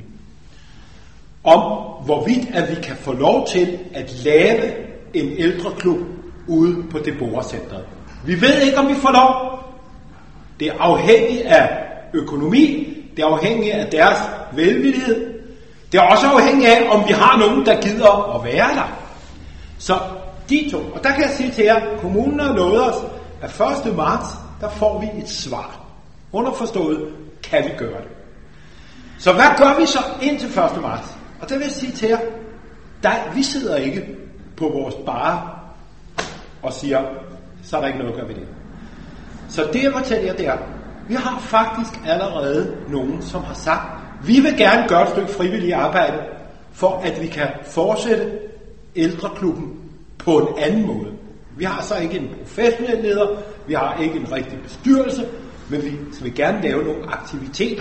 om, hvorvidt at vi kan få lov til at lave en ældreklub ude på det borgercentret. Vi ved ikke, om vi får lov. Det er afhængigt af økonomi, det er afhængigt af deres velvillighed, det er også afhængigt af, om vi har nogen, der gider at være der. Så de to, og der kan jeg sige til jer, kommunen har lovet os, at 1. marts, der får vi et svar. Underforstået, kan vi gøre det. Så hvad gør vi så indtil 1. marts? Og der vil jeg sige til jer, vi sidder ikke på vores bar og siger, så er der ikke noget at gøre ved det. Så det jeg fortæller jer, det er, vi har faktisk allerede nogen, som har sagt, vi vil gerne gøre et stykke frivilligt arbejde, for at vi kan fortsætte ældreklubben på en anden måde. Vi har så ikke en professionel leder, vi har ikke en rigtig bestyrelse, men vi vil gerne lave nogle aktiviteter.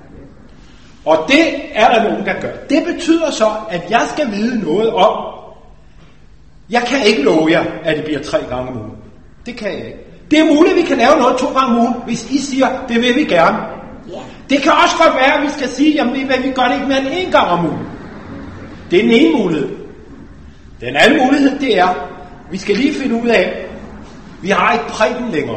Og det er der nogen, der gør. Det betyder så, at jeg skal vide noget om, jeg kan ikke love jer, at det bliver 3 gange om ugen. Det kan jeg ikke. Det er muligt, at vi kan lave noget 2 gange om ugen, hvis I siger, det vil vi gerne. Det kan også godt være, at vi skal sige, jamen vi gør det ikke mere end 1 gang om ugen. Det er den ene mulighed. Den anden mulighed, det er, vi skal lige finde ud af, vi har ikke prædiken længere.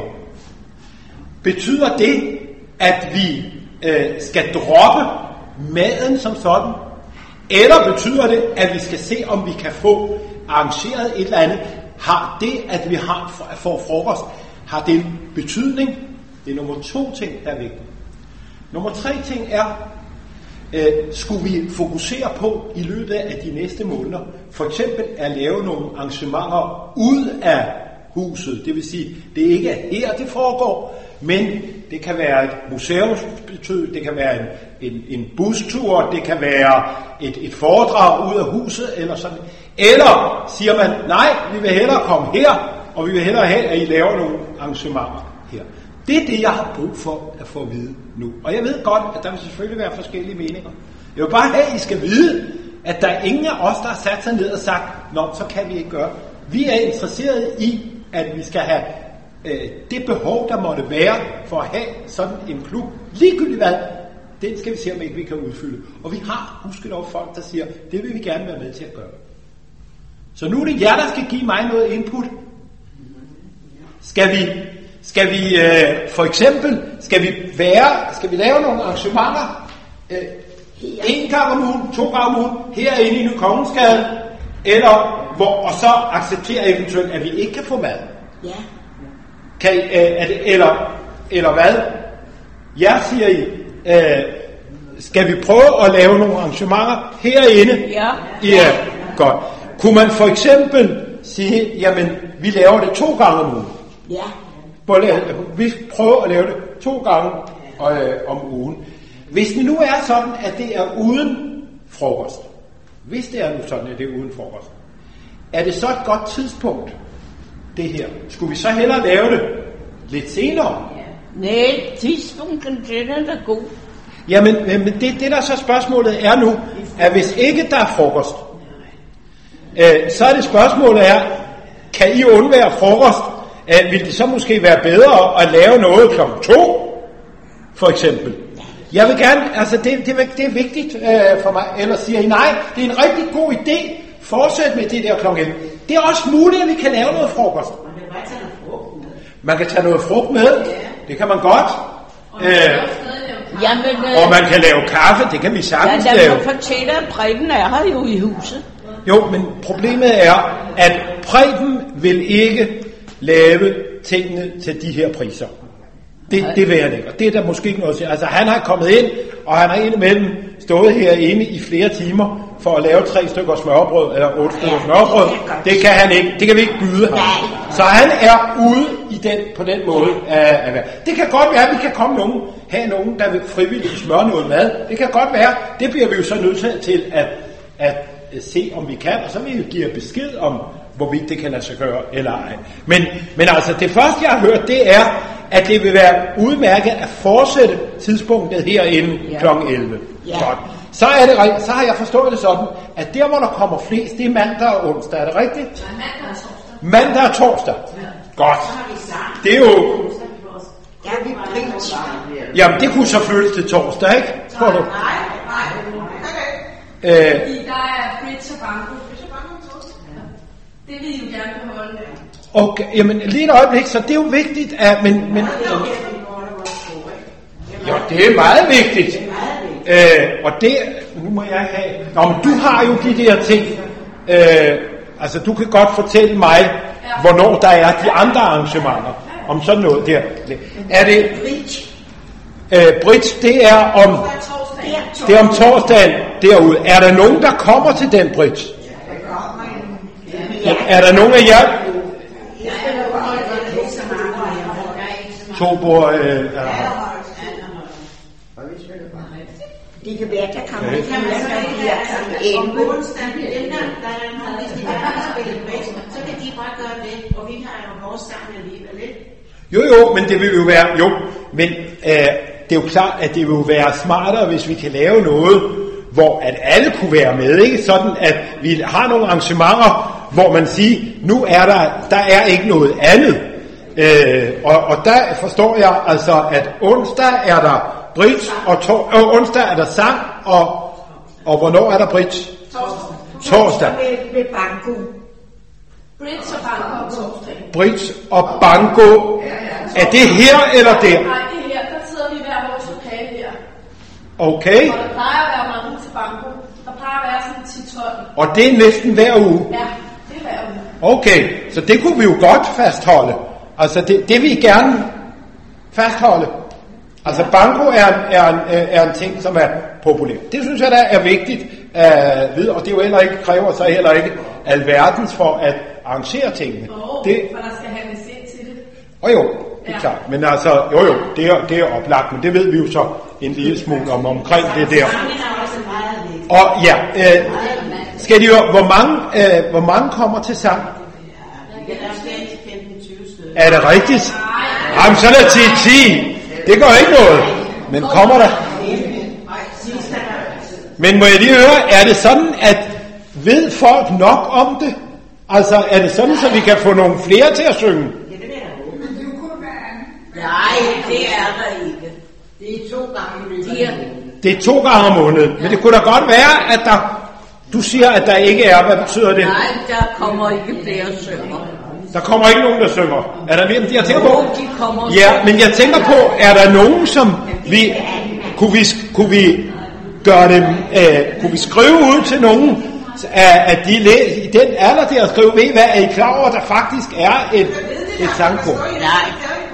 Betyder det, at vi skal droppe maden som sådan? Eller betyder det, at vi skal se, om vi kan få arrangeret et eller andet? Har det, at vi får frokost, har det en betydning? Det er nummer 2 ting, der er vigtigt. Nummer 3 ting er, skulle vi fokusere på i løbet af de næste måneder, for eksempel at lave nogle arrangementer ud af huset. Det vil sige, det ikke er her, det foregår, men det kan være et museumsbesøg, det kan være en bustur, det kan være et foredrag ud af huset, eller sådan. Eller siger man, nej, vi vil hellere komme her, og vi vil hellere have, at I laver nogle arrangementer her. Det er det, jeg har brug for at få at vide nu. Og jeg ved godt, at der vil selvfølgelig være forskellige meninger. Jeg vil bare have, at I skal vide, at der er ingen af os, der har sat sig ned og sagt, nå, så kan vi ikke gøre. Vi er interesserede i, at vi skal have det behov, der måtte være for at have sådan en klub. Ligegyldigt hvad, den skal vi se, om ikke vi kan udfylde. Og vi har husket over folk, der siger, det vil vi gerne være med til at gøre. Så nu er det jer, der skal give mig noget input. Skal vi for eksempel, skal vi lave nogle arrangementer 1 gang om ugen, 2 gange om ugen, herinde i Ny Kongensgade, og så acceptere eventuelt, at vi ikke kan få mad? Ja. Eller hvad? Jeg siger skal vi prøve at lave nogle arrangementer herinde? Ja. Godt. Kunne man for eksempel sige, jamen, vi laver det 2 gange om ugen? Ja. Vi prøver at lave det 2 gange om ugen. Hvis det nu er sådan, at det er uden frokost, hvis det er nu sådan, at det er uden frokost, er det så et godt tidspunkt, det her? Skulle vi så hellere lave det lidt senere? Ja. Nej, tidspunkten, den er da god. Jamen, det der så spørgsmålet er nu, at hvis ikke der er frokost, så er det spørgsmålet er, kan I undvære frokost, Vil det så måske være bedre at lave noget klokken 2, for eksempel? Jeg vil gerne, altså det er vigtigt for mig, ellers siger I nej, det er en rigtig god idé, fortsæt med det der klokken 11. Det er også muligt, at vi kan lave noget frokost. Man kan tage noget frugt med, det kan man godt. Og man kan lave kaffe, det kan vi sagtens lave. Jeg må fortælle, at Preben er her jo i huset. Jo, men problemet er, at Preben vil ikke lave tingene til de her priser. Det vil han ikke, og det er der måske ikke noget at sige. Altså han har kommet ind, og han har indimellem stået herinde i flere timer for at lave 3 stykker smørbrød, eller 8 stykker smørbrød. Det kan han ikke, det kan vi ikke byde ham. Så han er ude på den måde. Det kan godt være, at vi kan have nogen, der vil frivilligt smøre noget mad. Det kan godt være, det bliver vi jo så nødt til at se, om vi kan, og så vil vi give besked om, hvorvidt det kan lade sig gøre eller ej. Men altså, det første, jeg har hørt, det er, at det vil være udmærket at fortsætte tidspunktet herinde kl. 11. Ja. Så har jeg forstået det sådan, at der, hvor der kommer flest, det er mandag og onsdag. Er det rigtigt? Mandag og torsdag. Godt. Det er jo... Jamen, det kunne så flyttes til torsdag, ikke? Tror du? Nej. Fordi der er bridge og banko. Det vil I jo gerne beholde. Okay, jamen lige et øjeblik, så det er jo vigtigt, at... Jo, det er meget vigtigt. Og det... Nu må jeg have... Nå, men du har jo de der ting. Altså, du kan godt fortælle mig, hvornår der er de andre arrangementer. Om sådan noget der. Er det... Bridge, det er om... Det er om torsdagen derude. Er der nogen, der kommer til den bridge? Er der nogen af jer? To bor... Det kan være, der kommer ikke her, der bliver kl. 11. Så kan de bare gøre det, og vi har jo vores sammen alligevel lidt. Jo, men det vil jo være... Jo, men det er jo klart, at det vil være smartere, hvis vi kan lave noget, hvor at alle kunne være med, ikke? Sådan, at vi har nogle arrangementer, hvor man siger, nu er der er ikke noget andet. Og der forstår jeg altså, at onsdag er der bridge, og onsdag er der sang, og hvornår er der bridge? Torsdag. Med banko. Bridge og banko på torsdag. Bridge og banko. Er det her eller der? Nej, det er her. Der sidder vi hver vores lokale her. Okay. Og der plejer at være mange til banko. Der plejer at være sådan 10-12. Og det er næsten hver uge? Ja, det er hver uge. Okay, så det kunne vi jo godt fastholde. Altså det vil I gerne fastholde. Altså banko er en ting, som er populær. Det synes jeg, der er vigtigt at vide, og det er jo heller ikke, kræver sig heller ikke alverdens for at arrangere tingene. Det, for der skal handles ind til det. Jo, det er klart. Men altså, jo, det er oplagt, men det ved vi jo så en lille smule omkring det der. Og ja, skal de høre, hvor mange kommer til sang? Er det rigtigt? Jamen, så er det 10. Det gør ikke noget. Men kommer der? Men må jeg lige høre, er det sådan, at ved folk nok om det? Altså, er det sådan, så vi kan få nogle flere til at synge? Nej, det er der ikke. Det er 2 gange. Det er 2 gange om måneden. Men det kunne da godt være, at du siger, at der ikke er. Hvad betyder det? Nej, der kommer ikke flere synger. Der kommer ikke nogen, der synger. Er der mere, jeg tænker på? De kommer. Ja, men jeg tænker på, er der nogen, som kunne vi gøre det, kunne vi skrive ud til nogen, at de i den alder der skrive, ved hvad, er I klar over, at der faktisk er et sangkor? Nej.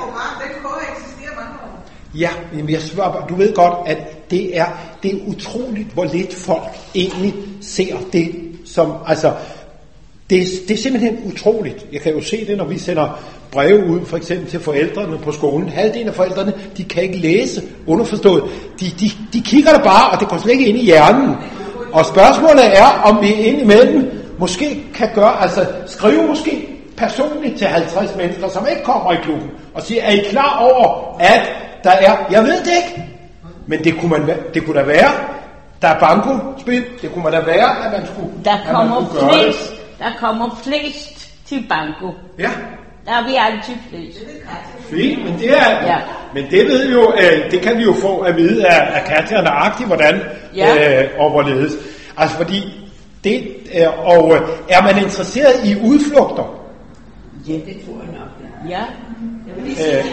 Ja, men jeg spørger, du ved godt, at det er utroligt, hvor lidt folk egentlig ser det som, altså, det er simpelthen utroligt. Jeg kan jo se det, når vi sender breve ud, for eksempel til forældrene på skolen. Halvdelen af forældrene, de kan ikke læse, underforstået. De kigger der bare, og det går slet ikke ind i hjernen. Og spørgsmålet er, om vi indimellem måske kan gøre, altså skrive måske personligt til 50 mennesker, som ikke kommer i klubben, og sige, er I klar over, at der er, jeg ved det ikke, men det kunne da være, der er bankospil, det kunne man da være, at man skulle, Der kommer flest til banko. Ja. Der er vi altid flest. Fint, men det er, ja. Men det ved jo, det kan vi jo få at vide af Katja nøjagtigt, hvordan og hvorledes. Altså fordi det, og er man interesseret i udflugter? Ja, det tror jeg nok. Ja. Jeg vil lige sige, at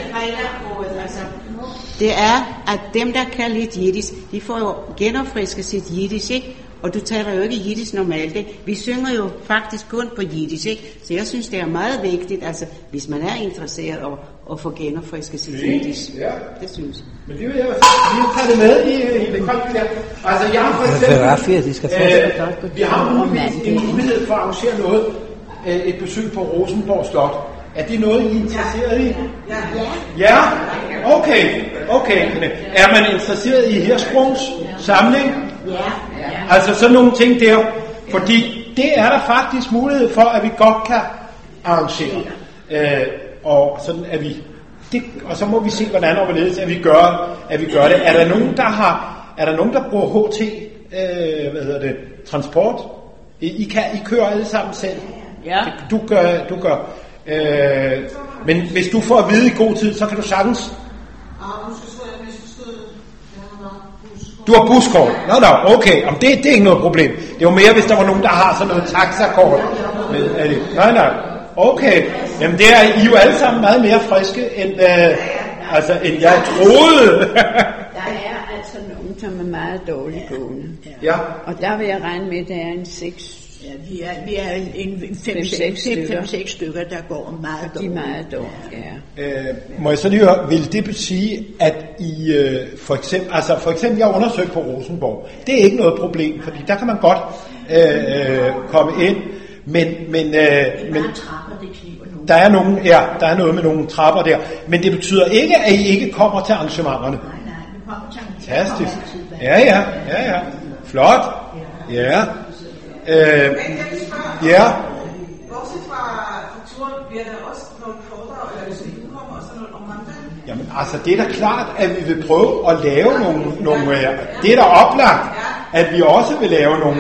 det er, at dem, der kan lidt jiddisch, de får jo genopfrisket sit jiddisch, ikke? Og du taler jo ikke jiddisch normalt, ikke? Vi synger jo faktisk kun på jiddisch, ikke? Så jeg synes, det er meget vigtigt, altså, hvis man er interesseret at få genopfrisket sit jiddisch. Ja. Det synes jeg. Men det vil jeg jo tage det med i det kontekst her. Altså, jeg har for eksempel... vi har en mulighed for at arrangere noget, et besøg på Rosenborg Slot. Er det noget, I er interesseret i? Ja? Okay. Er man interesseret i Hirschsprungs samling? Ja. Altså sådan nogle ting der. Fordi det er der faktisk mulighed for, at vi godt kan arrangere. Og sådan at vi... og så må vi se, hvordan og hvorledes at vi gør det. Er der nogen, der bruger HT, transport? I kører alle sammen selv. Ja. Du gør. Men hvis du får at vide i god tid, så kan du sagtens. Du har buskort. Nå, okay. Jamen, det er ikke noget problem. Det er jo mere, hvis der var nogen, der har sådan noget taxakort. Nej. Okay. Jamen, det er I jo alle sammen meget mere friske, end jeg troede. Der er altså nogen, som er meget dårligt gående. Ja. Og der vil jeg regne med, at der er en 6. Ja, vi er en 5-6 stykker, der går meget dårligt. De er meget dårligt, ja. Må jeg så lige høre, vil det sige, at I for eksempel, jeg undersøgte på Rosenborg, det er ikke noget problem, fordi der kan man godt komme ind, men der er noget med nogle trapper der, men det betyder ikke, at I ikke kommer til arrangementerne. Nej, vi kommer til fantastisk. Ja. Flot. Ja. Bortset fra turen, bliver der også nogle foredrag, eller hvis vi kommer også noget om mandagen? Jamen, altså, det er da klart, at vi vil prøve at lave nogle det er da oplagt, at vi også vil lave nogle,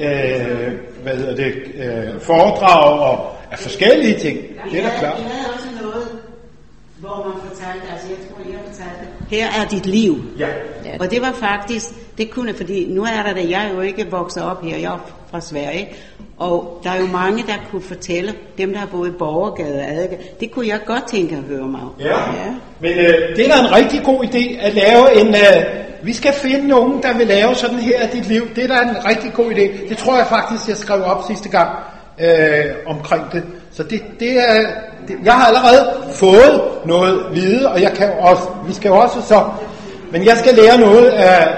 foredrag og af forskellige ting. Det er da klart. Jeg havde også noget, hvor man fortalte, altså jeg tror, jeg fortalte, her er dit liv. Ja. Og det var faktisk, det kunne, fordi nu er der det, jeg er jo ikke vokset op her, jeg er fra Sverige, og der er jo mange, der kunne fortælle, dem der har boet i Borgergade og Adegade, det kunne jeg godt tænke at høre mig om. Ja. Men det er da en rigtig god idé at lave en, vi skal finde nogen, der vil lave sådan her af dit liv, det er da en rigtig god idé. Det tror jeg faktisk, jeg skrev op sidste gang omkring det. Så det er, jeg har allerede fået noget vide, og jeg kan også, vi skal jo også så, men jeg skal lære noget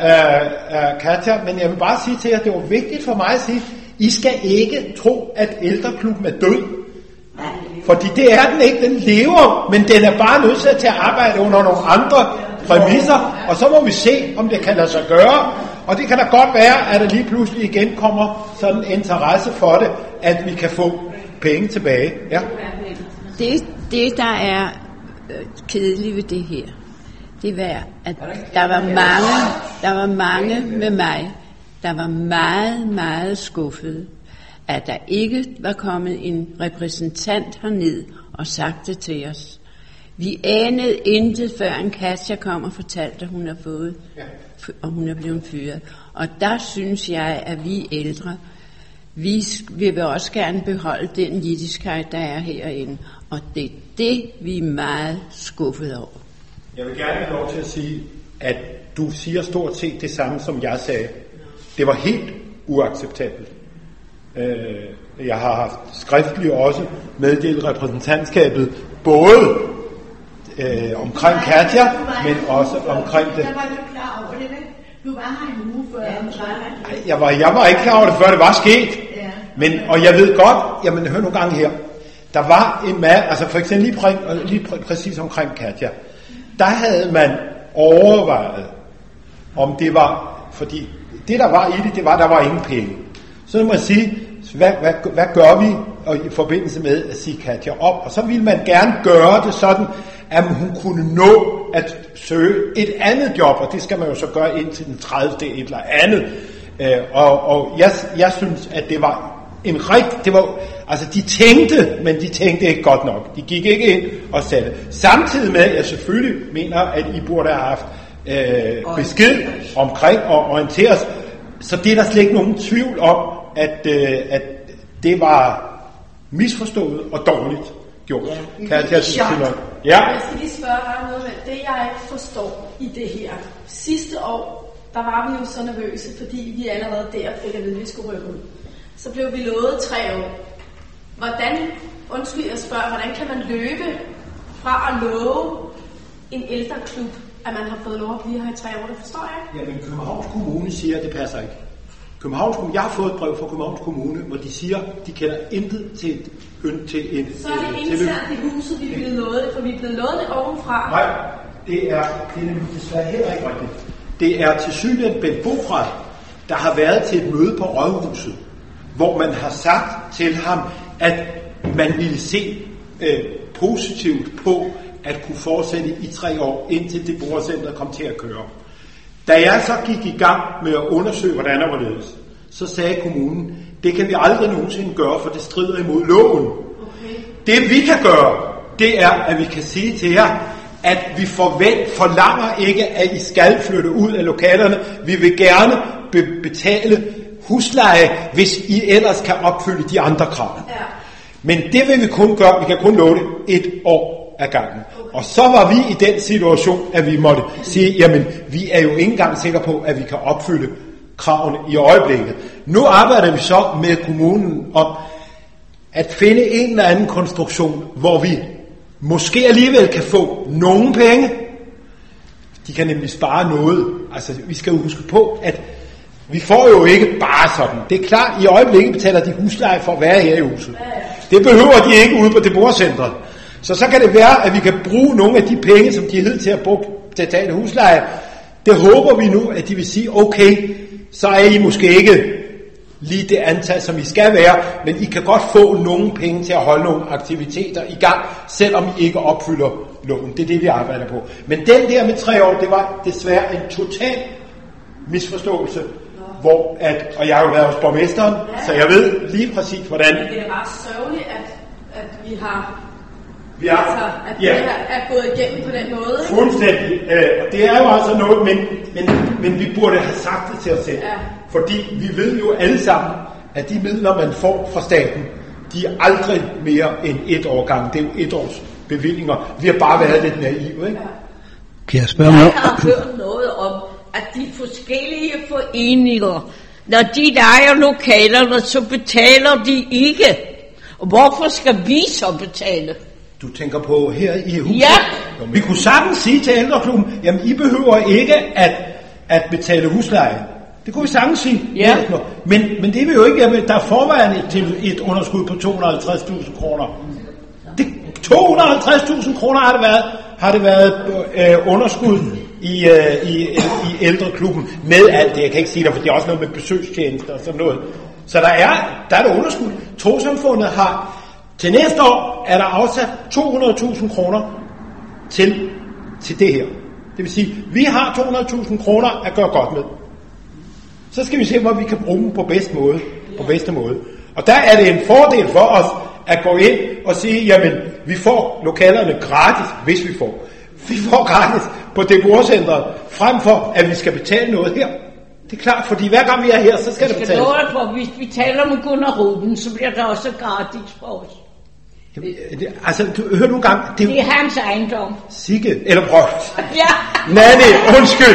af Katja, men jeg vil bare sige til jer, det var vigtigt for mig at sige, I skal ikke tro, at ældreklubben er død. Fordi det er den ikke, den lever, men den er bare nødt til at arbejde under nogle andre præmisser, og så må vi se, om det kan lade sig gøre. Og det kan da godt være, at der lige pludselig igen kommer sådan en interesse for det, at vi kan få penge tilbage. Ja. Det der er kedeligt ved det her, det var, at der var mange med mig, der var meget, meget skuffede, at der ikke var kommet en repræsentant herned og sagt det til os. Vi anede intet, før en Katja kom og fortalte, at hun har fået, og hun er blevet fyret. Og der synes jeg, at vi ældre, vi vil også gerne beholde den jiddischkeit, der er herinde. Og det er det, vi er meget skuffet over. Jeg vil gerne have lov til at sige, at du siger stort set det samme, som jeg sagde. Det var helt uacceptabelt. Jeg har haft skriftligt også meddelt repræsentantskabet, både omkring Katja, men også omkring det. Jeg var jo klar over det, ikke? Du var her en uge før. Jeg var ikke klar over det, før det var sket. Men, og jeg ved godt, jamen hør nogle gange her, der var en mand, altså for eksempel lige præcis omkring Katja, der havde man overvejet, om det var, fordi det der var i det var, der var ingen penge. Så må man sige, hvad gør vi i forbindelse med at sige Katja op? Og så ville man gerne gøre det sådan, at hun kunne nå at søge et andet job, og det skal man jo så gøre indtil den 30. et eller andet. Og jeg synes, at det var de tænkte, men de tænkte ikke godt nok. De gik ikke ind og satte. Samtidig med, at jeg selvfølgelig mener, at I burde have haft besked omkring og orienteres. Så det er der slet ikke nogen tvivl om, at det var misforstået og dårligt gjort. Ja. Jeg skal lige spørge dig noget med det, jeg ikke forstår i det her. Sidste år, der var vi jo så nervøse, fordi vi allerede der fik at vide, at vi skulle rykke ud. Så blev vi lovet 3 år. Hvordan kan man løbe fra at love en ældreklub, at man har fået lov at blive her i 3 år? Det forstår jeg ikke. Jamen, Københavns Kommune siger, at det passer ikke. Jeg har fået et brev fra Københavns Kommune, hvor de siger, at de kender intet til en... Så er det internt i huset, vi er blevet lovet det, for vi er blevet lovet det ovenfra. Nej, det er desværre heller ikke rigtigt. Det er tilsyneladende Bent Bofred, der har været til et møde på Rådhuset, hvor man har sagt til ham, at man ville se positivt på at kunne fortsætte i 3 år, indtil det borgercenter kom til at køre. Da jeg så gik i gang med at undersøge, hvordan der var ledes, så sagde kommunen, det kan vi aldrig nogensinde gøre, for det strider imod loven. Okay. Det vi kan gøre, det er, at vi kan sige til jer, at vi forlanger ikke, at I skal flytte ud af lokalerne. Vi vil gerne betale husleje, hvis I ellers kan opfylde de andre krav. Ja. Men det vil vi kun gøre, vi kan kun love det 1 år ad gangen. Okay. Og så var vi i den situation, at vi måtte sige, jamen vi er jo ikke engang sikre på, at vi kan opfylde kravene i øjeblikket. Nu arbejder vi så med kommunen om at finde en eller anden konstruktion, hvor vi måske alligevel kan få nogle penge. De kan nemlig spare noget. Altså vi skal jo huske på, at vi får jo ikke bare sådan. Det er klart, i øjeblikket betaler de husleje for at være her i huset. Det behøver de ikke ude på det bordcentret. Så kan det være, at vi kan bruge nogle af de penge, som de hed til at bruge til at betale husleje. Det håber vi nu, at de vil sige, okay, så er I måske ikke lige det antal, som I skal være, men I kan godt få nogle penge til at holde nogle aktiviteter i gang, selvom I ikke opfylder loven. Det er det, vi arbejder på. Men den der med 3 år, det var desværre en total misforståelse, hvor og jeg har jo været hos borgmesteren, så jeg ved lige præcis, hvordan... Men det er bare sørgeligt, at vi har... at det er gået igennem på den måde, ikke? Fuldstændig. Og det er jo altså noget, men vi burde have sagt det til os selv. Ja. Fordi vi ved jo alle sammen, at de midler, man får fra staten, de er aldrig mere end 1 år gang. Det er jo 1 års bevillinger. Vi har bare været lidt naive, ikke? Kan jeg spørge noget? Jeg har hørt noget om, at de forskellige foreninger, når de lejer lokalerne, så betaler de ikke. Og hvorfor skal vi så betale? Du tænker på her i huset? Ja. Vi kunne sagtens sige til ældreklubben, jamen I behøver ikke at betale husleje. Det kunne vi sagtens sige. Ja. Men det vil jo ikke, at der er forværende til et underskud på 250.000 kroner. 250.000 kroner har det været underskud i ældreklubben med alt det. Jeg kan ikke sige det, for det er også noget med besøgstjenester og sådan noget. Så der er der underskud. Trossamfundet har til næste år er der afsat 200.000 kroner til det her. Det vil sige, vi har 200.000 kroner at gøre godt med. Så skal vi se, hvor vi kan bruge dem på bedste måde. Og der er det en fordel for os at gå ind og sige, jamen, vi får lokalerne gratis, hvis vi får. Vi får gratis på det bordcenter, frem for at vi skal betale noget her. Det er klart, fordi hver gang vi er her, så skal det betales. Hvis vi taler med Gunnar Ruben, så bliver der også gratis for os. Altså, hør nu en gang. Det er hans ejendom. Sigge, eller prøv. Ja. Nanny, undskyld.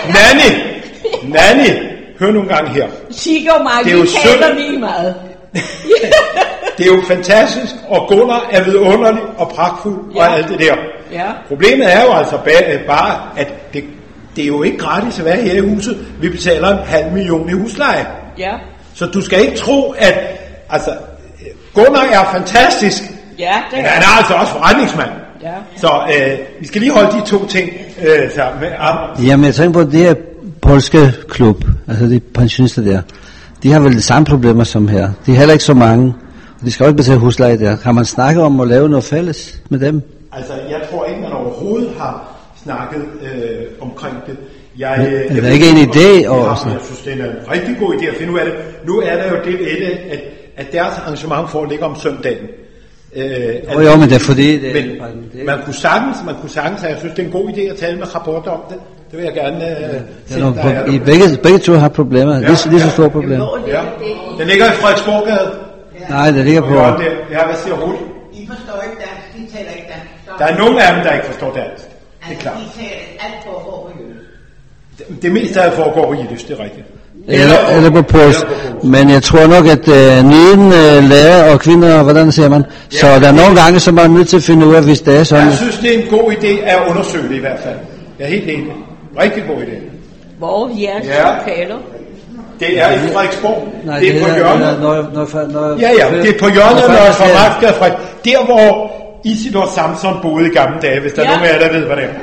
Nanny, hør nu en gang her. Sigge og mig, vi taler lige meget. Det er jo fantastisk, og Gunnar er vidunderlig og pragtfuld og alt det der. Ja. Problemet er jo altså bare, at det er jo ikke gratis at være her i huset. Vi betaler 500.000 i husleje. Ja. Så du skal ikke tro, at altså, Gunnar er fantastisk, men han er altså også forretningsmand. Ja. Så vi skal lige holde de 2 ting sammen med. Jamen jeg tænker på, det her polske klub, altså de pensionister der, de har vel de samme problemer som her. De er heller ikke så mange, og de skal også betale husleje der. Kan man snakke om at lave noget fælles med dem? Altså jeg tror ikke, man overhovedet har snakket omkring det. Er der ikke en idé? Jeg synes, det er en rigtig god idé at finde ud af det. Nu er der jo det ved det, at deres arrangement foreligger om søndagen. Jo, men det er fordi... Man kunne sagtens, og jeg synes, det er en god idé at tale med Rapport om det. Det vil jeg gerne begge to har problemer, lige så store problemer. Ja. Den ligger i Frederiksborggade. Nej, det ligger på... Ja, hvad siger Ruth? I forstår ikke dansk, de taler ikke dansk. Der er nogle af dem, der ikke forstår dansk. Det er klart. De taler alt foregår på jødisk. Det meste af foregår på jødisk, det er rigtigt. Eller på polsk. Men jeg tror nok, at neden lærer og kvinder, hvordan siger man, så der er nogle gange, så man er nødt til at finde ud af, hvis det er sådan. Jeg synes, det er en god idé at undersøge det i hvert fald. Jeg er helt enig. Rigtig god idé. Hvor er jeres lokaler? Det er i Frederiksborg. Nej, det er på hjørnet. Det er på hjørnet, når jeg fra Marskade. Der, hvor Isidor Samson boede i gamle dage, hvis der er nogen af jer, der ved, hvad det er.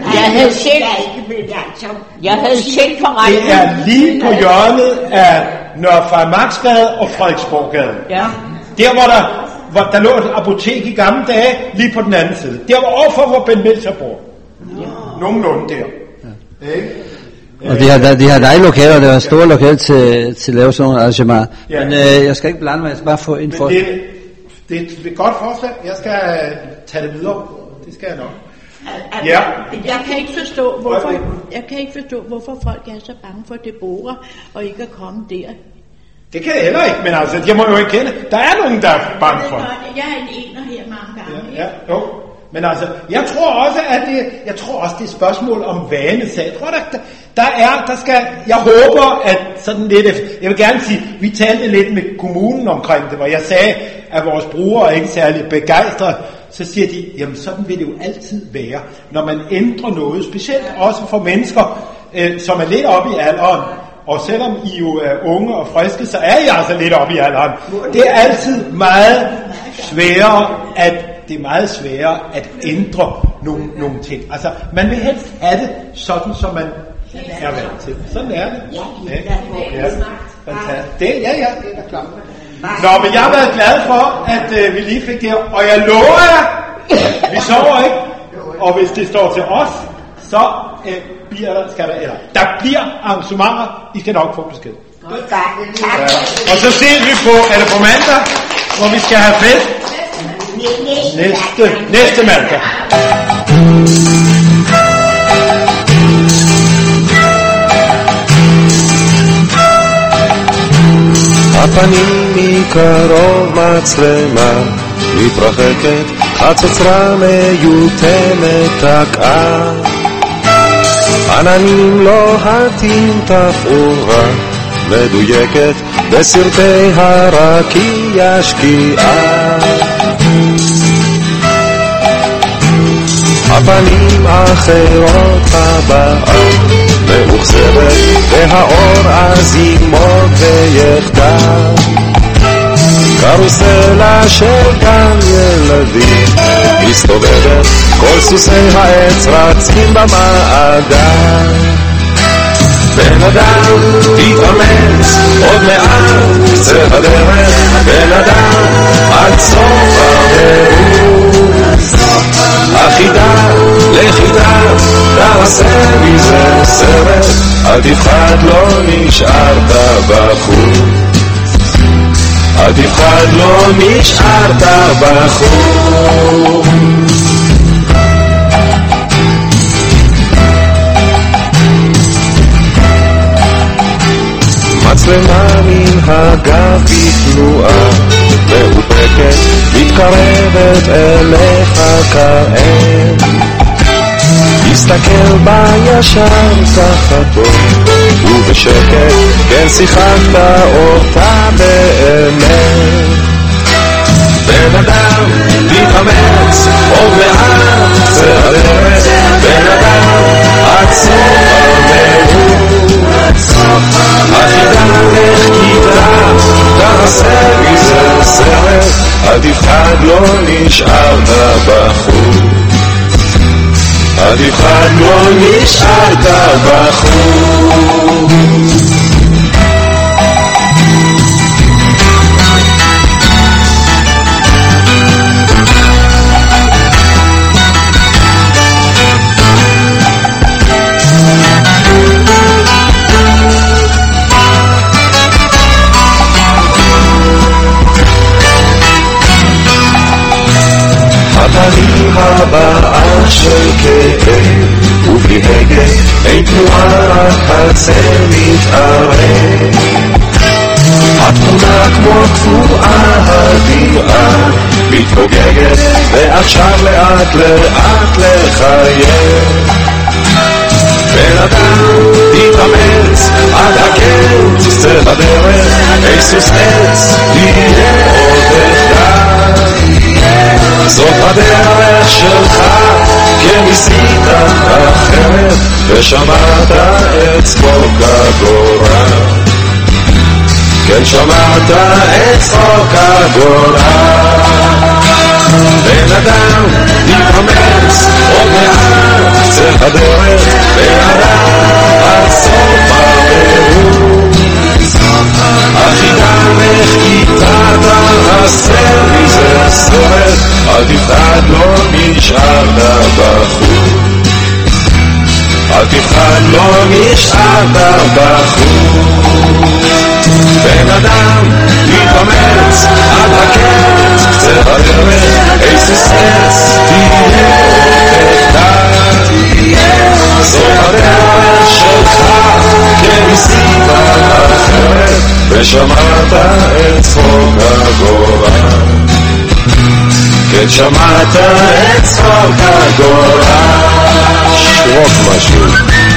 Jeg havde set forretningen. Det er lige på hjørnet af Nørre Frederiksgade og Frederiksborggade. Ja. Der, hvor der lå et apotek i gamle dage, lige på den anden side. Der var overfor, hvor Ben Melcher bor. Nogenlunde der. Ja. Og de har dejlige lokaler, det var store lokaler til at lave sådan nogle arrangementer. Men jeg skal ikke blande mig, jeg skal bare få info. Det er et godt forslag. Jeg skal tage det videre. Det skal jeg nok. Ja. Jeg kan ikke forstå, hvorfor folk er så bange for Deborah og ikke at komme der. Det kan jeg heller ikke, men altså, jeg må jo ikke kende. Der er nogen, der er bange for. Jeg er en ener her mange gange. Ja, jo. Men altså, jeg tror også, det er spørgsmål om vanesag. Jeg tror, jeg håber, at sådan lidt, jeg vil gerne sige, vi talte lidt med kommunen omkring det, hvor jeg sagde, at vores brugere er ikke særlig begejstrede. Så siger de, jamen sådan vil det jo altid være, når man ændrer noget, specielt også for mennesker, som er lidt oppe i alderen. Og selvom I jo er unge og friske, så er I altså lidt oppe i alderen. Det er altid meget sværere at ændre nogle ting. Altså, man vil helst have det sådan, som man er vant til. Sådan er det. Ja. Det er klart. Nå, men jeg har været glad for, at vi lige fik det her. Og jeg lover jer, vi sover ikke. Og hvis det står til os, så der bliver arrangementer. I skal nok få besked. Og så ses vi er det på mandag, hvor vi skal have fest. Næste mandag. הפנים מקרוב מצלמה מתרחקת, החצוצרה מיותמת תקעה, עננים לוהטים תפאורה מדויקת בסרטי הרקיע שקיעה. הפנים אחרות הבאה מאוחזרת והאור אז יגמוג ויחדה, קרוסלה של גן ילדים מסתובבת, כל סוסי העץ רצים במעגל. בן אדם תתאמץ עוד מעט קצה הדרך, בן אדם עד סוף המרוץ, החידה לחידה תעשה מזה סרט, עדיף אחד לא נשארת בחוץ, עדיף אחד לא נשארת בחוץ. מצלמה מן הגב בתנועה מאופקת מתקרבת אליך כעת, תסתכל בה ישר תחתו ובשקט, כן שיחקת אותה באמת. בן אדם תתאמץ עוד מעט זה הדרך, בן אדם עד סוף המרוץ, החידה לכידה תעשה מזה סרט, עדיף אחד לא נשארת בחוץ, עדיף אחד לא נשארת בחוץ. הצל מתערב. התמונה כמו קבועה הדירה מתפוגגת ועכשיו לאט לאט לחייב. בן אדם תתאמץ עד הקץ צא בדרך איסוס עץ תהיה עוד אחד. זאת הדרך שלך כן ניסית אחרת ושמעת את צחוק הגורל. כן שמעת את צחוק הגורל. בן אדם תתאמץ עוד מעט צא בדרך ועליו עד סוף הבירור. החידה מחכיתה תעשה מזה סרט אל תפחד לא נשארת בחור. אל תפחד לא נשארת בחור. בן אדם תתאמץ עד הקץ קצה הדרך איסוס עץ תהיה אחד. זאת הדרך שלך כן ניסית אחרת ושמעת את צחוק הגורל. כן שמעת את צחוק הגורל. שרוק משהו.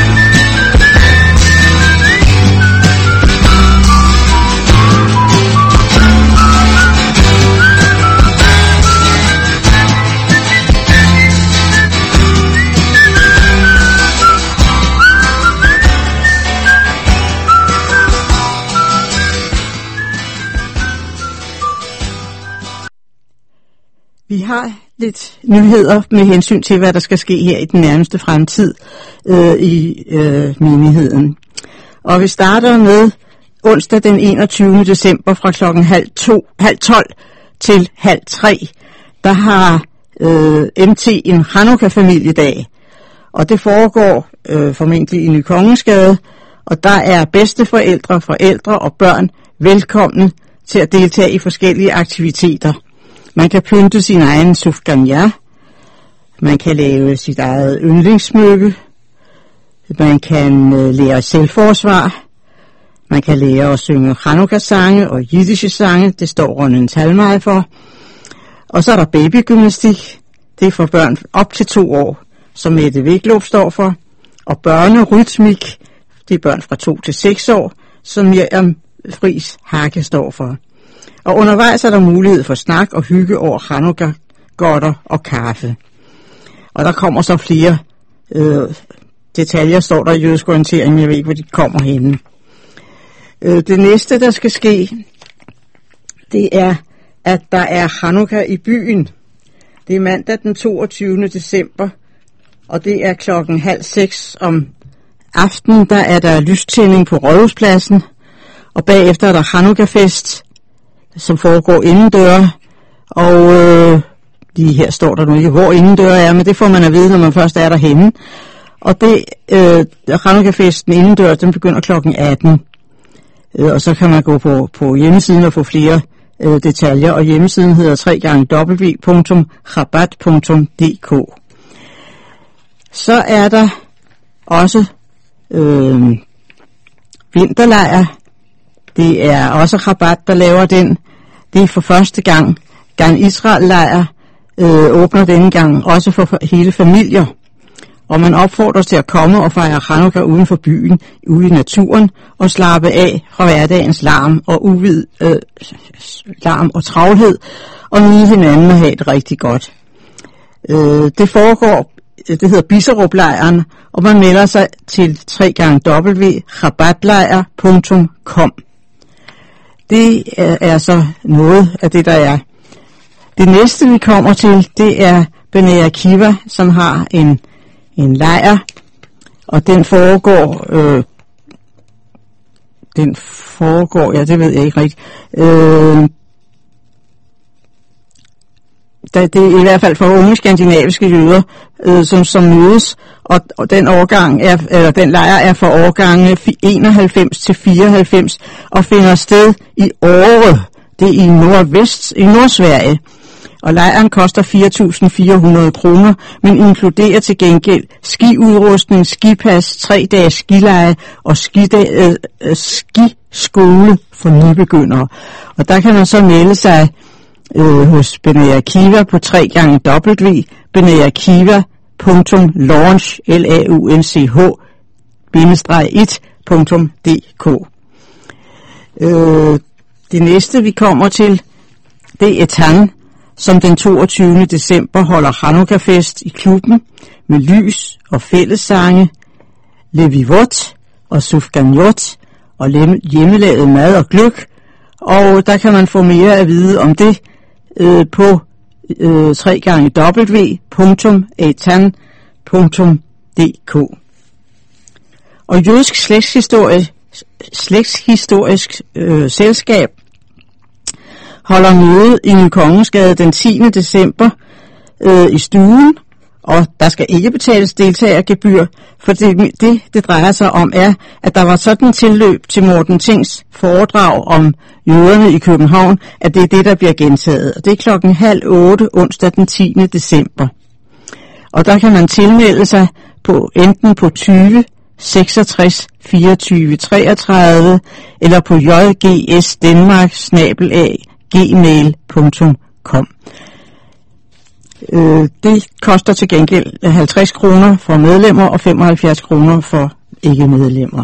Vi har lidt nyheder med hensyn til, hvad der skal ske her i den nærmeste fremtid i menigheden. Og vi starter med onsdag den 21. december fra klokken 12:30 til 2:30. Der har MT en Hanukkah-familiedag, og det foregår formentlig i Ny Kongensgade, og der er bedsteforældre, forældre og børn velkomne til at deltage i forskellige aktiviteter. Man kan pynte sin egen sufgania, man kan lave sit eget yndlingssmykke, man kan lære selvforsvar, man kan lære at synge Hanukkah-sange og Jiddisch-sange, det står Ronen Talmaj for. Og så er der babygymnastik, det er for børn op til 2 år, som Mette Viglup står for. Og børnerytmik, det er børn fra 2 til 6 år, som Miriam Friis Hakke står for. Og undervejs er der mulighed for snak og hygge over Hanukkah-godter og kaffe. Og der kommer så flere detaljer, står der i Jødisk Orientering, men jeg ved ikke, hvor de kommer henne. Det næste, der skal ske, det er, at der er Hanukkah i byen. Det er mandag den 22. december, og det er 5:30 om aftenen. Der er der lystænding på Rådhuspladsen, og bagefter er der Hanukkah-fest, som foregår indendøre, og lige her står der nu ikke, hvor indendøre er, men det får man at vide, når man først er derhenne. Og det Hanukkah-festen indendør, den begynder klokken 18. Og så kan man gå på hjemmesiden og få flere detaljer, og hjemmesiden hedder www.chabad.dk. Så er der også vinterlejr. Det er også Chabad, der laver den. Det er for første gang. Gan Israel-lejr åbner denne gang også for hele familier. Og man opfordres til at komme og fejre Hanukkah uden for byen, ude i naturen, og slappe af fra hverdagens larm og travlhed, og nyde hinanden og have det rigtig godt. Det foregår, det hedder Bisserup-lejren, og man melder sig til www.chabadlejr.com. Det er så noget af det, der er. Det næste, vi kommer til, det er Bnei Akiva, som har en lejr, og den foregår, ja, det ved jeg ikke rigtigt. Det er i hvert fald for unge skandinaviske jøder, som mødes, og den lejr er for årgange 91 til 94 og finder sted i Åre. Det er i Nordsverige. Og lejren koster 4.400 kroner, men inkluderer til gengæld skiudrustning, skipas, 3 dages skileje og skiskole for nybegyndere. Og der kan man så melde sig hos Bnei Akiva på www.launch.1.dk. Det næste vi kommer til, det er Etan, som den 22. december holder Chanukka-fest i klubben med lys og fællessange, levivot og sufganjot og hjemmelavet mad og gløgg, og der kan man få mere at vide om det på www.etan.dk. Og Jødisk Slægtshistorisk Selskab holder møde i Ny Kongensgade den 10. december i stuen, og der skal ikke betales deltagergebyr, for det drejer sig om er, at der var sådan tilløb til Morten Tings foredrag om jøderne i København, at det er det, der bliver gentaget. Og det er 7:30 onsdag den 10. december. Og der kan man tilmelde sig på enten på 20 66 24 33 eller på jgsdenmark@gmail.com. Det koster til gengæld 50 kroner for medlemmer og 75 kroner for ikke-medlemmer.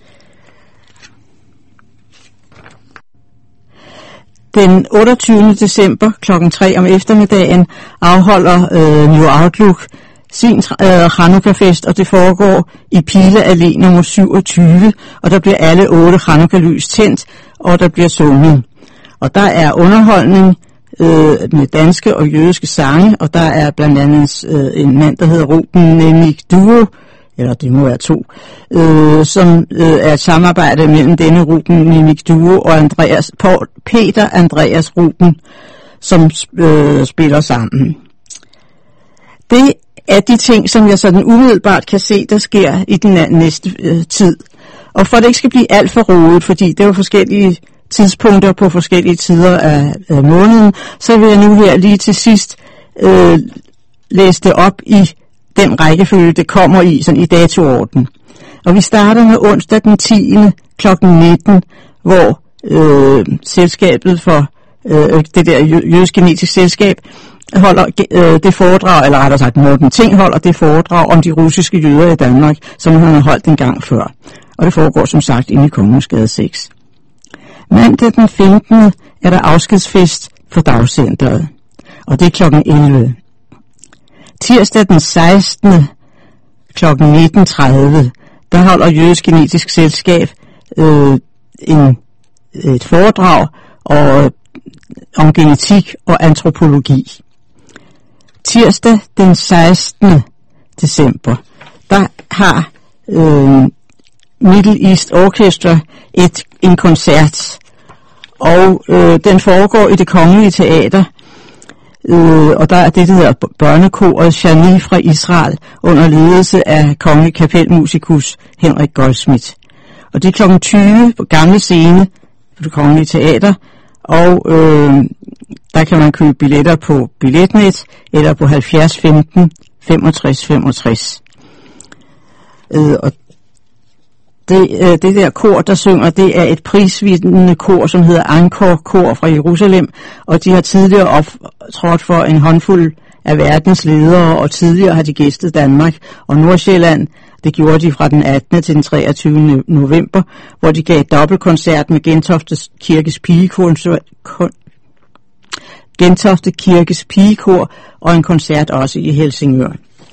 Den 28. december kl. 3 om eftermiddagen afholder New Outlook sin Chanukka-fest, og det foregår i Pile Allé nummer 27, og der bliver alle 8 Chanukka-lys tændt, og der bliver sunget. Og der er underholdning med danske og jødiske sange, og der er blandt andet en mand, der hedder Ruben Nemik Duo, eller det må være 2, som er et samarbejde mellem denne Ruben Nemik Duo og Peter Andreas Ruben, som spiller sammen. Det er de ting, som jeg sådan umiddelbart kan se, der sker i den næste tid. Og for at det ikke skal blive alt for rodet, fordi det er jo forskellige tidspunkter på forskellige tider af måneden, så vil jeg nu her lige til sidst læse det op i den rækkefølge, det kommer i, sådan i datoorden. Og vi starter med onsdag den 10. kl. 19, hvor selskabet for det der Jødisk Genetisk Selskab holder det foredrag, eller rettere sagt Morten Ting holder det foredrag om de russiske jøder i Danmark, som han har holdt en gang før. Og det foregår som sagt inde i Kongensgade 6. Mandag den 15. er der afskedsfest for dagcenteret, og det er kl. 11. Tirsdag den 16. kl. 19.30, der holder Jødisk Genetisk Selskab et foredrag om genetik og antropologi. Tirsdag den 16. december, der har Middle East Orchestra en koncert, og den foregår i Det Kongelige Teater, og der er det, der hedder børnekoret Shani fra Israel, under ledelse af kongelig kapelmusikus Henrik Goldschmidt. Og det er kl. 20 på Gamle Scene på Det Kongelige Teater, og der kan man købe billetter på Billetnet eller på 70 15 65 65. Og det der kor, der synger, det er et prisvindende kor, som hedder Angkor Kor fra Jerusalem, og de har tidligere optrådt for en håndfuld af verdens ledere, og tidligere har de gæstet Danmark og Nordsjælland. Det gjorde de fra den 18. til den 23. november, hvor de gav dobbeltkoncert med Gentofte Kirkes Pigekor og en koncert også i Helsingør.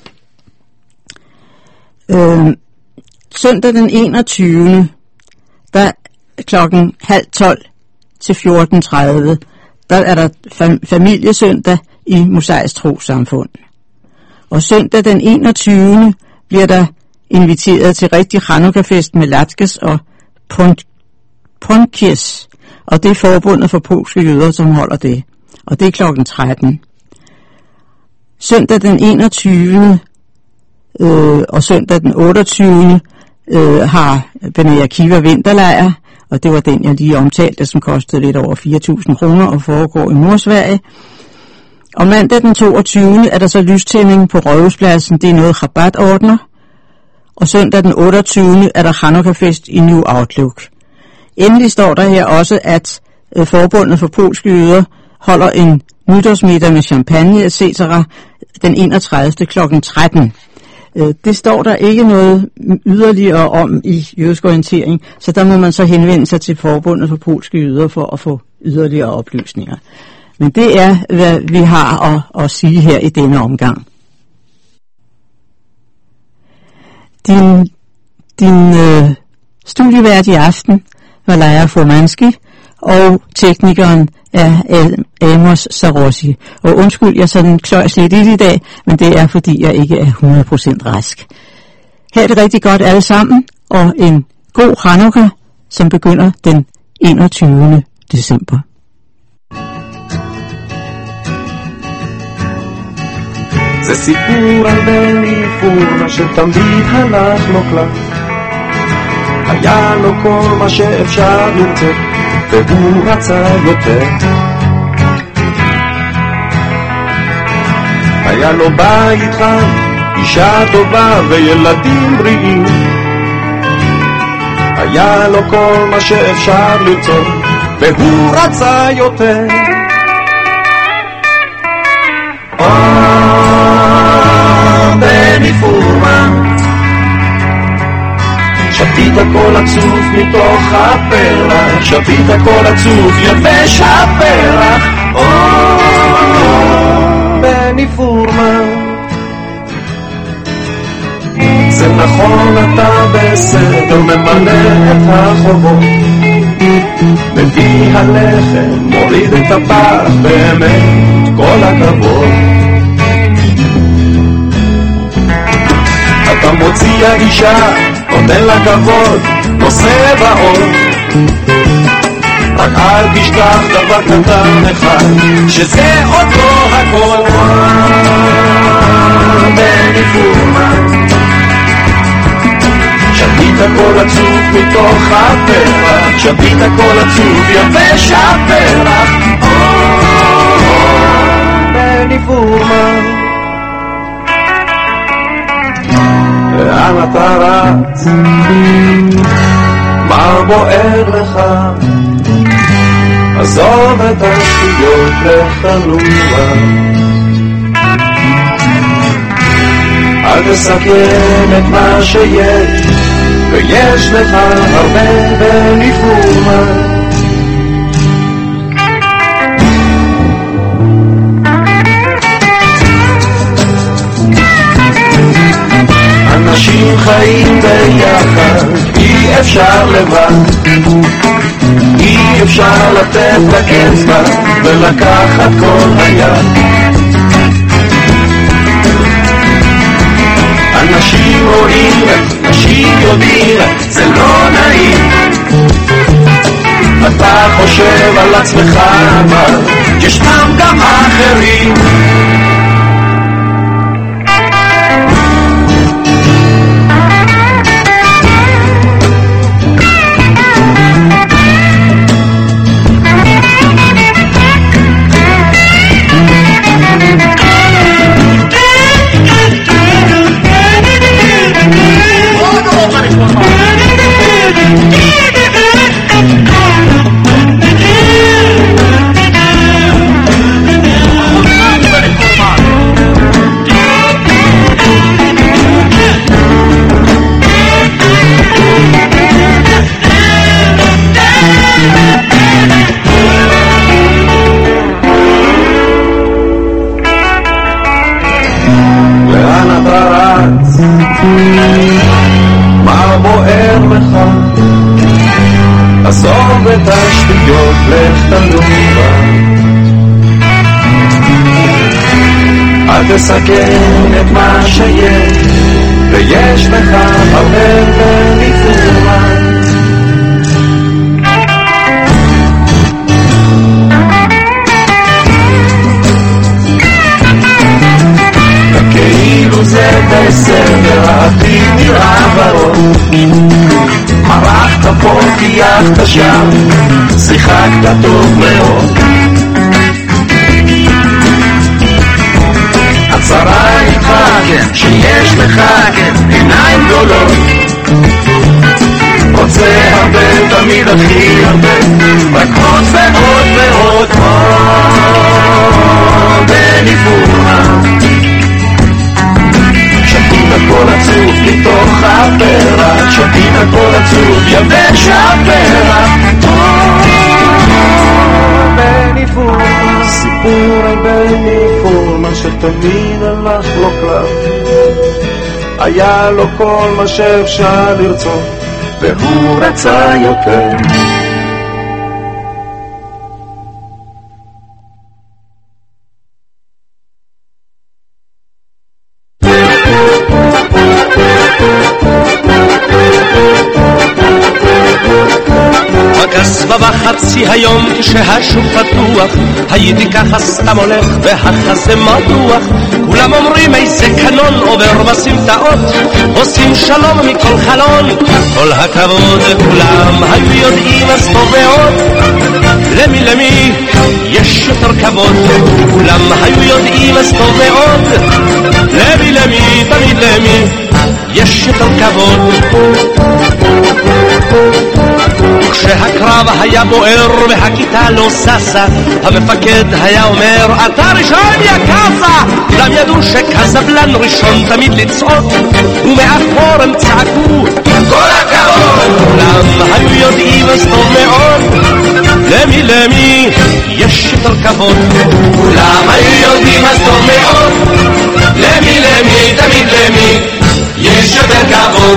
Søndag den 21. der klokken 11:30 til 14:30, der er der familiesøndag i Mosaisk Trossamfund. Og søndag den 21. bliver der inviteret til rigtig Chanukka-fest med latkes og ponkies, og det er forbundet for polske jøder, som holder det. Og det er klokken 13. Søndag den 21. Og søndag den 28. har Bnei Akiva vinterlejr, og det var den, jeg lige omtalte, som kostede lidt over 4.000 kroner og foregår i Nordsverige. Og mandag den 22. er der så lystænding på Rådhuspladsen. Det er noget Rabat ordner. Og søndag den 28. er der Hanukkah-fest i New Outlook. Endelig står der her også, at Forbundet for Polske Jøder holder en nytårsmiddag med champagne etc. den 31. kl. 13. Det står der ikke noget yderligere om i jødisk orientering, så der må man så henvende sig til Forbundet for Polske Jøder for at få yderligere oplysninger. Men det er, hvad vi har at sige her i denne omgang. Din studievært i aften var Leia Formanski, og teknikeren er Amos Sarossi. Og undskyld, jeg sådan kløjs lidt i dag, men det er fordi jeg ikke er 100% rask. Ha' det rigtig godt alle sammen, og en god Hanukkah, som begynder den 21. december. זה סיפור על בני פורמה שתמיד הלך לו כלל, היה לו כל מה שאפשר לרצות והוא רצה יותר. היה לו בית חם, אישה טובה וילדים בריאים, היה לו כל מה שאפשר לרצות והוא רצה יותר. בני פורמן, שבית הכל עצוב מתוך הפרח, שבית הכל עצוב יבש הפרח. בני פורמן, זה נכון אתה בסדר, ממלא את החובות, מביא הלחם, מוריד את הפח, באמת כל הכבוד. אתה מוציא האישה, נותן לה כבוד, נושא בעוד, רק אל תשכח דבר קטן אחד, שזה עוד לא הכל. בני פורמן, שבית הכל עצוב מתוך הפרח, שבית הכל עצוב יבש הפרח. בני פורמן, לאן אתה רץ? מה בוער לך? עזוב את השטויות, לך תנוע, אל תסכן את מה שיש, ויש לך הרבה. בני פורמן, אנשים חיים ביחד, אי אפשר לבד, אי אפשר לתת לאצבע ולקחת כל היד. אנשים רואים, אנשים יודעים, זה לא נעים, אתה חושב על עצמך אבל ישנם גם אחרים. מה בוער לך? עזוב את השטויות, לך תנוע, אל תסכן את מה שיש, ויש לך הרבה. בני פורמן, כאילו זה בסדר, העתיד נראה ורוד, מרחת פה, חייכת שם, שיחקת טוב מאוד, כן, שיש לך עיניים גדולות. רוצה הרבה, תמיד הכי הרבה, רק עוד ועוד ועוד בני פורמן. שתית הכל עצוב מתוך הפרח, שתית הכל עצוב יבש הפרח. בני פורמן, סיפור על בני פורמן שתמיד הלך לו קלף, היה לו כל מה שאפשר לרצות והוא רצה יותר. בקסבה בחצי היום כשהשוק פתוח, הייתי ככה סתם הולך והחזה מדוח. כולם אומרים איזה קנון עובר בסמטאות, עושים שלום מכל חלון, כל הכבוד. כולם היו יודעים אז טוב מאוד, למי יש יותר כבוד. כולם היו יודעים אז טוב מאוד, למי תמיד למי יש יותר כבוד. כשהקרב היה בוער והכיתה לא ססה, המפקד היה אומר אתה ראשון יא קאסה. כולם ידעו שקזבלן ראשון תמיד לצעוק, ומאחור הם צעקו כל הכבוד. כולם היו יודעים אז טוב מאוד, למי יש יותר כבוד. כולם היו יודעים אז טוב מאוד, למי תמיד למי יש יותר כבוד.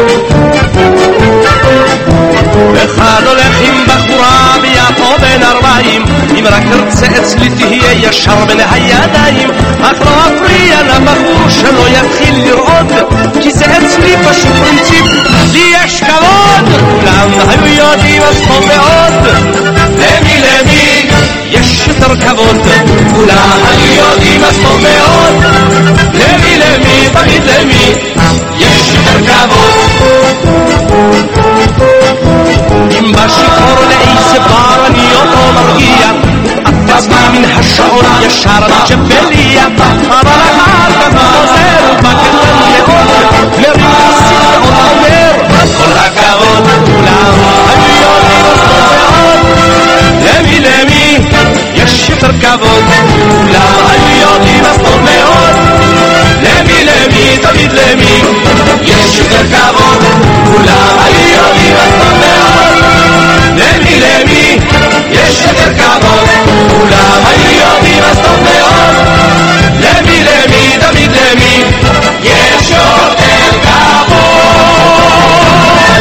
אחד הולך עם בחורה ביפו בן 40, אם רק תרצה אצלי תהיה ישר בין הידיים, אך לא אפריע לבחור שלא יתחיל לראות, כי זה אצלי פשוט פרינציפ, לי יש כבוד. כולם היו יודעים אז טוב מאוד, למי יש יותר כבוד. כולם היו יודעים אז טוב מאוד, למי תמיד למי יש יותר כבוד. אם בשיחור לאיזה בר אני אותו מרגיע, את עצמי מן השעון ישר לג'בליה, אבל אחר כך חוזר בקטן מאוד לרחסית ועוד אומר כל הכבוד. כולם היו יודעים אז טוב מאוד, למי יש יותר כבוד. כולם היו יודעים אז טוב מאוד, למי תמיד למי יש יותר כבוד. כולם היו יודעים אז טוב מאוד, למי יש יותר כבוד. כולם היו יודעים אז טוב מאוד, למי תמיד למי יש יותר כבוד.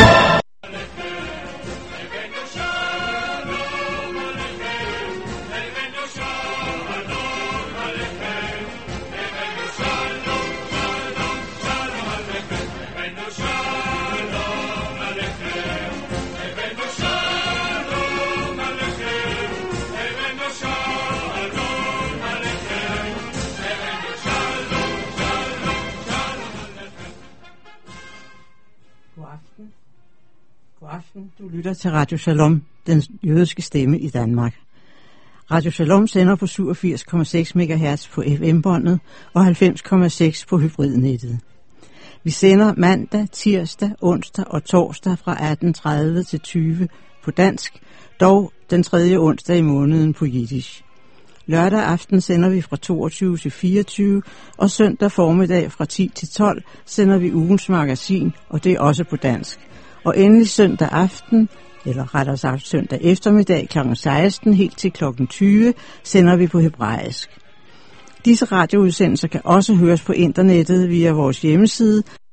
God aften, du lytter til Radio Shalom, den jødiske stemme i Danmark. Radio Shalom sender på 87,6 MHz på FM-båndet og 90,6 på hybridnettet. Vi sender mandag, tirsdag, onsdag og torsdag fra 18:30 til 20 på dansk, dog den tredje onsdag i måneden på jiddisch. Lørdag aften sender vi fra 22 til 24, og søndag formiddag fra 10 til 12 sender vi ugens magasin, og det er også på dansk. Og endelig søndag aften, eller rettere sagt søndag eftermiddag kl. 16 helt til kl. 20, sender vi på hebraisk. Disse radioudsendelser kan også høres på internettet via vores hjemmeside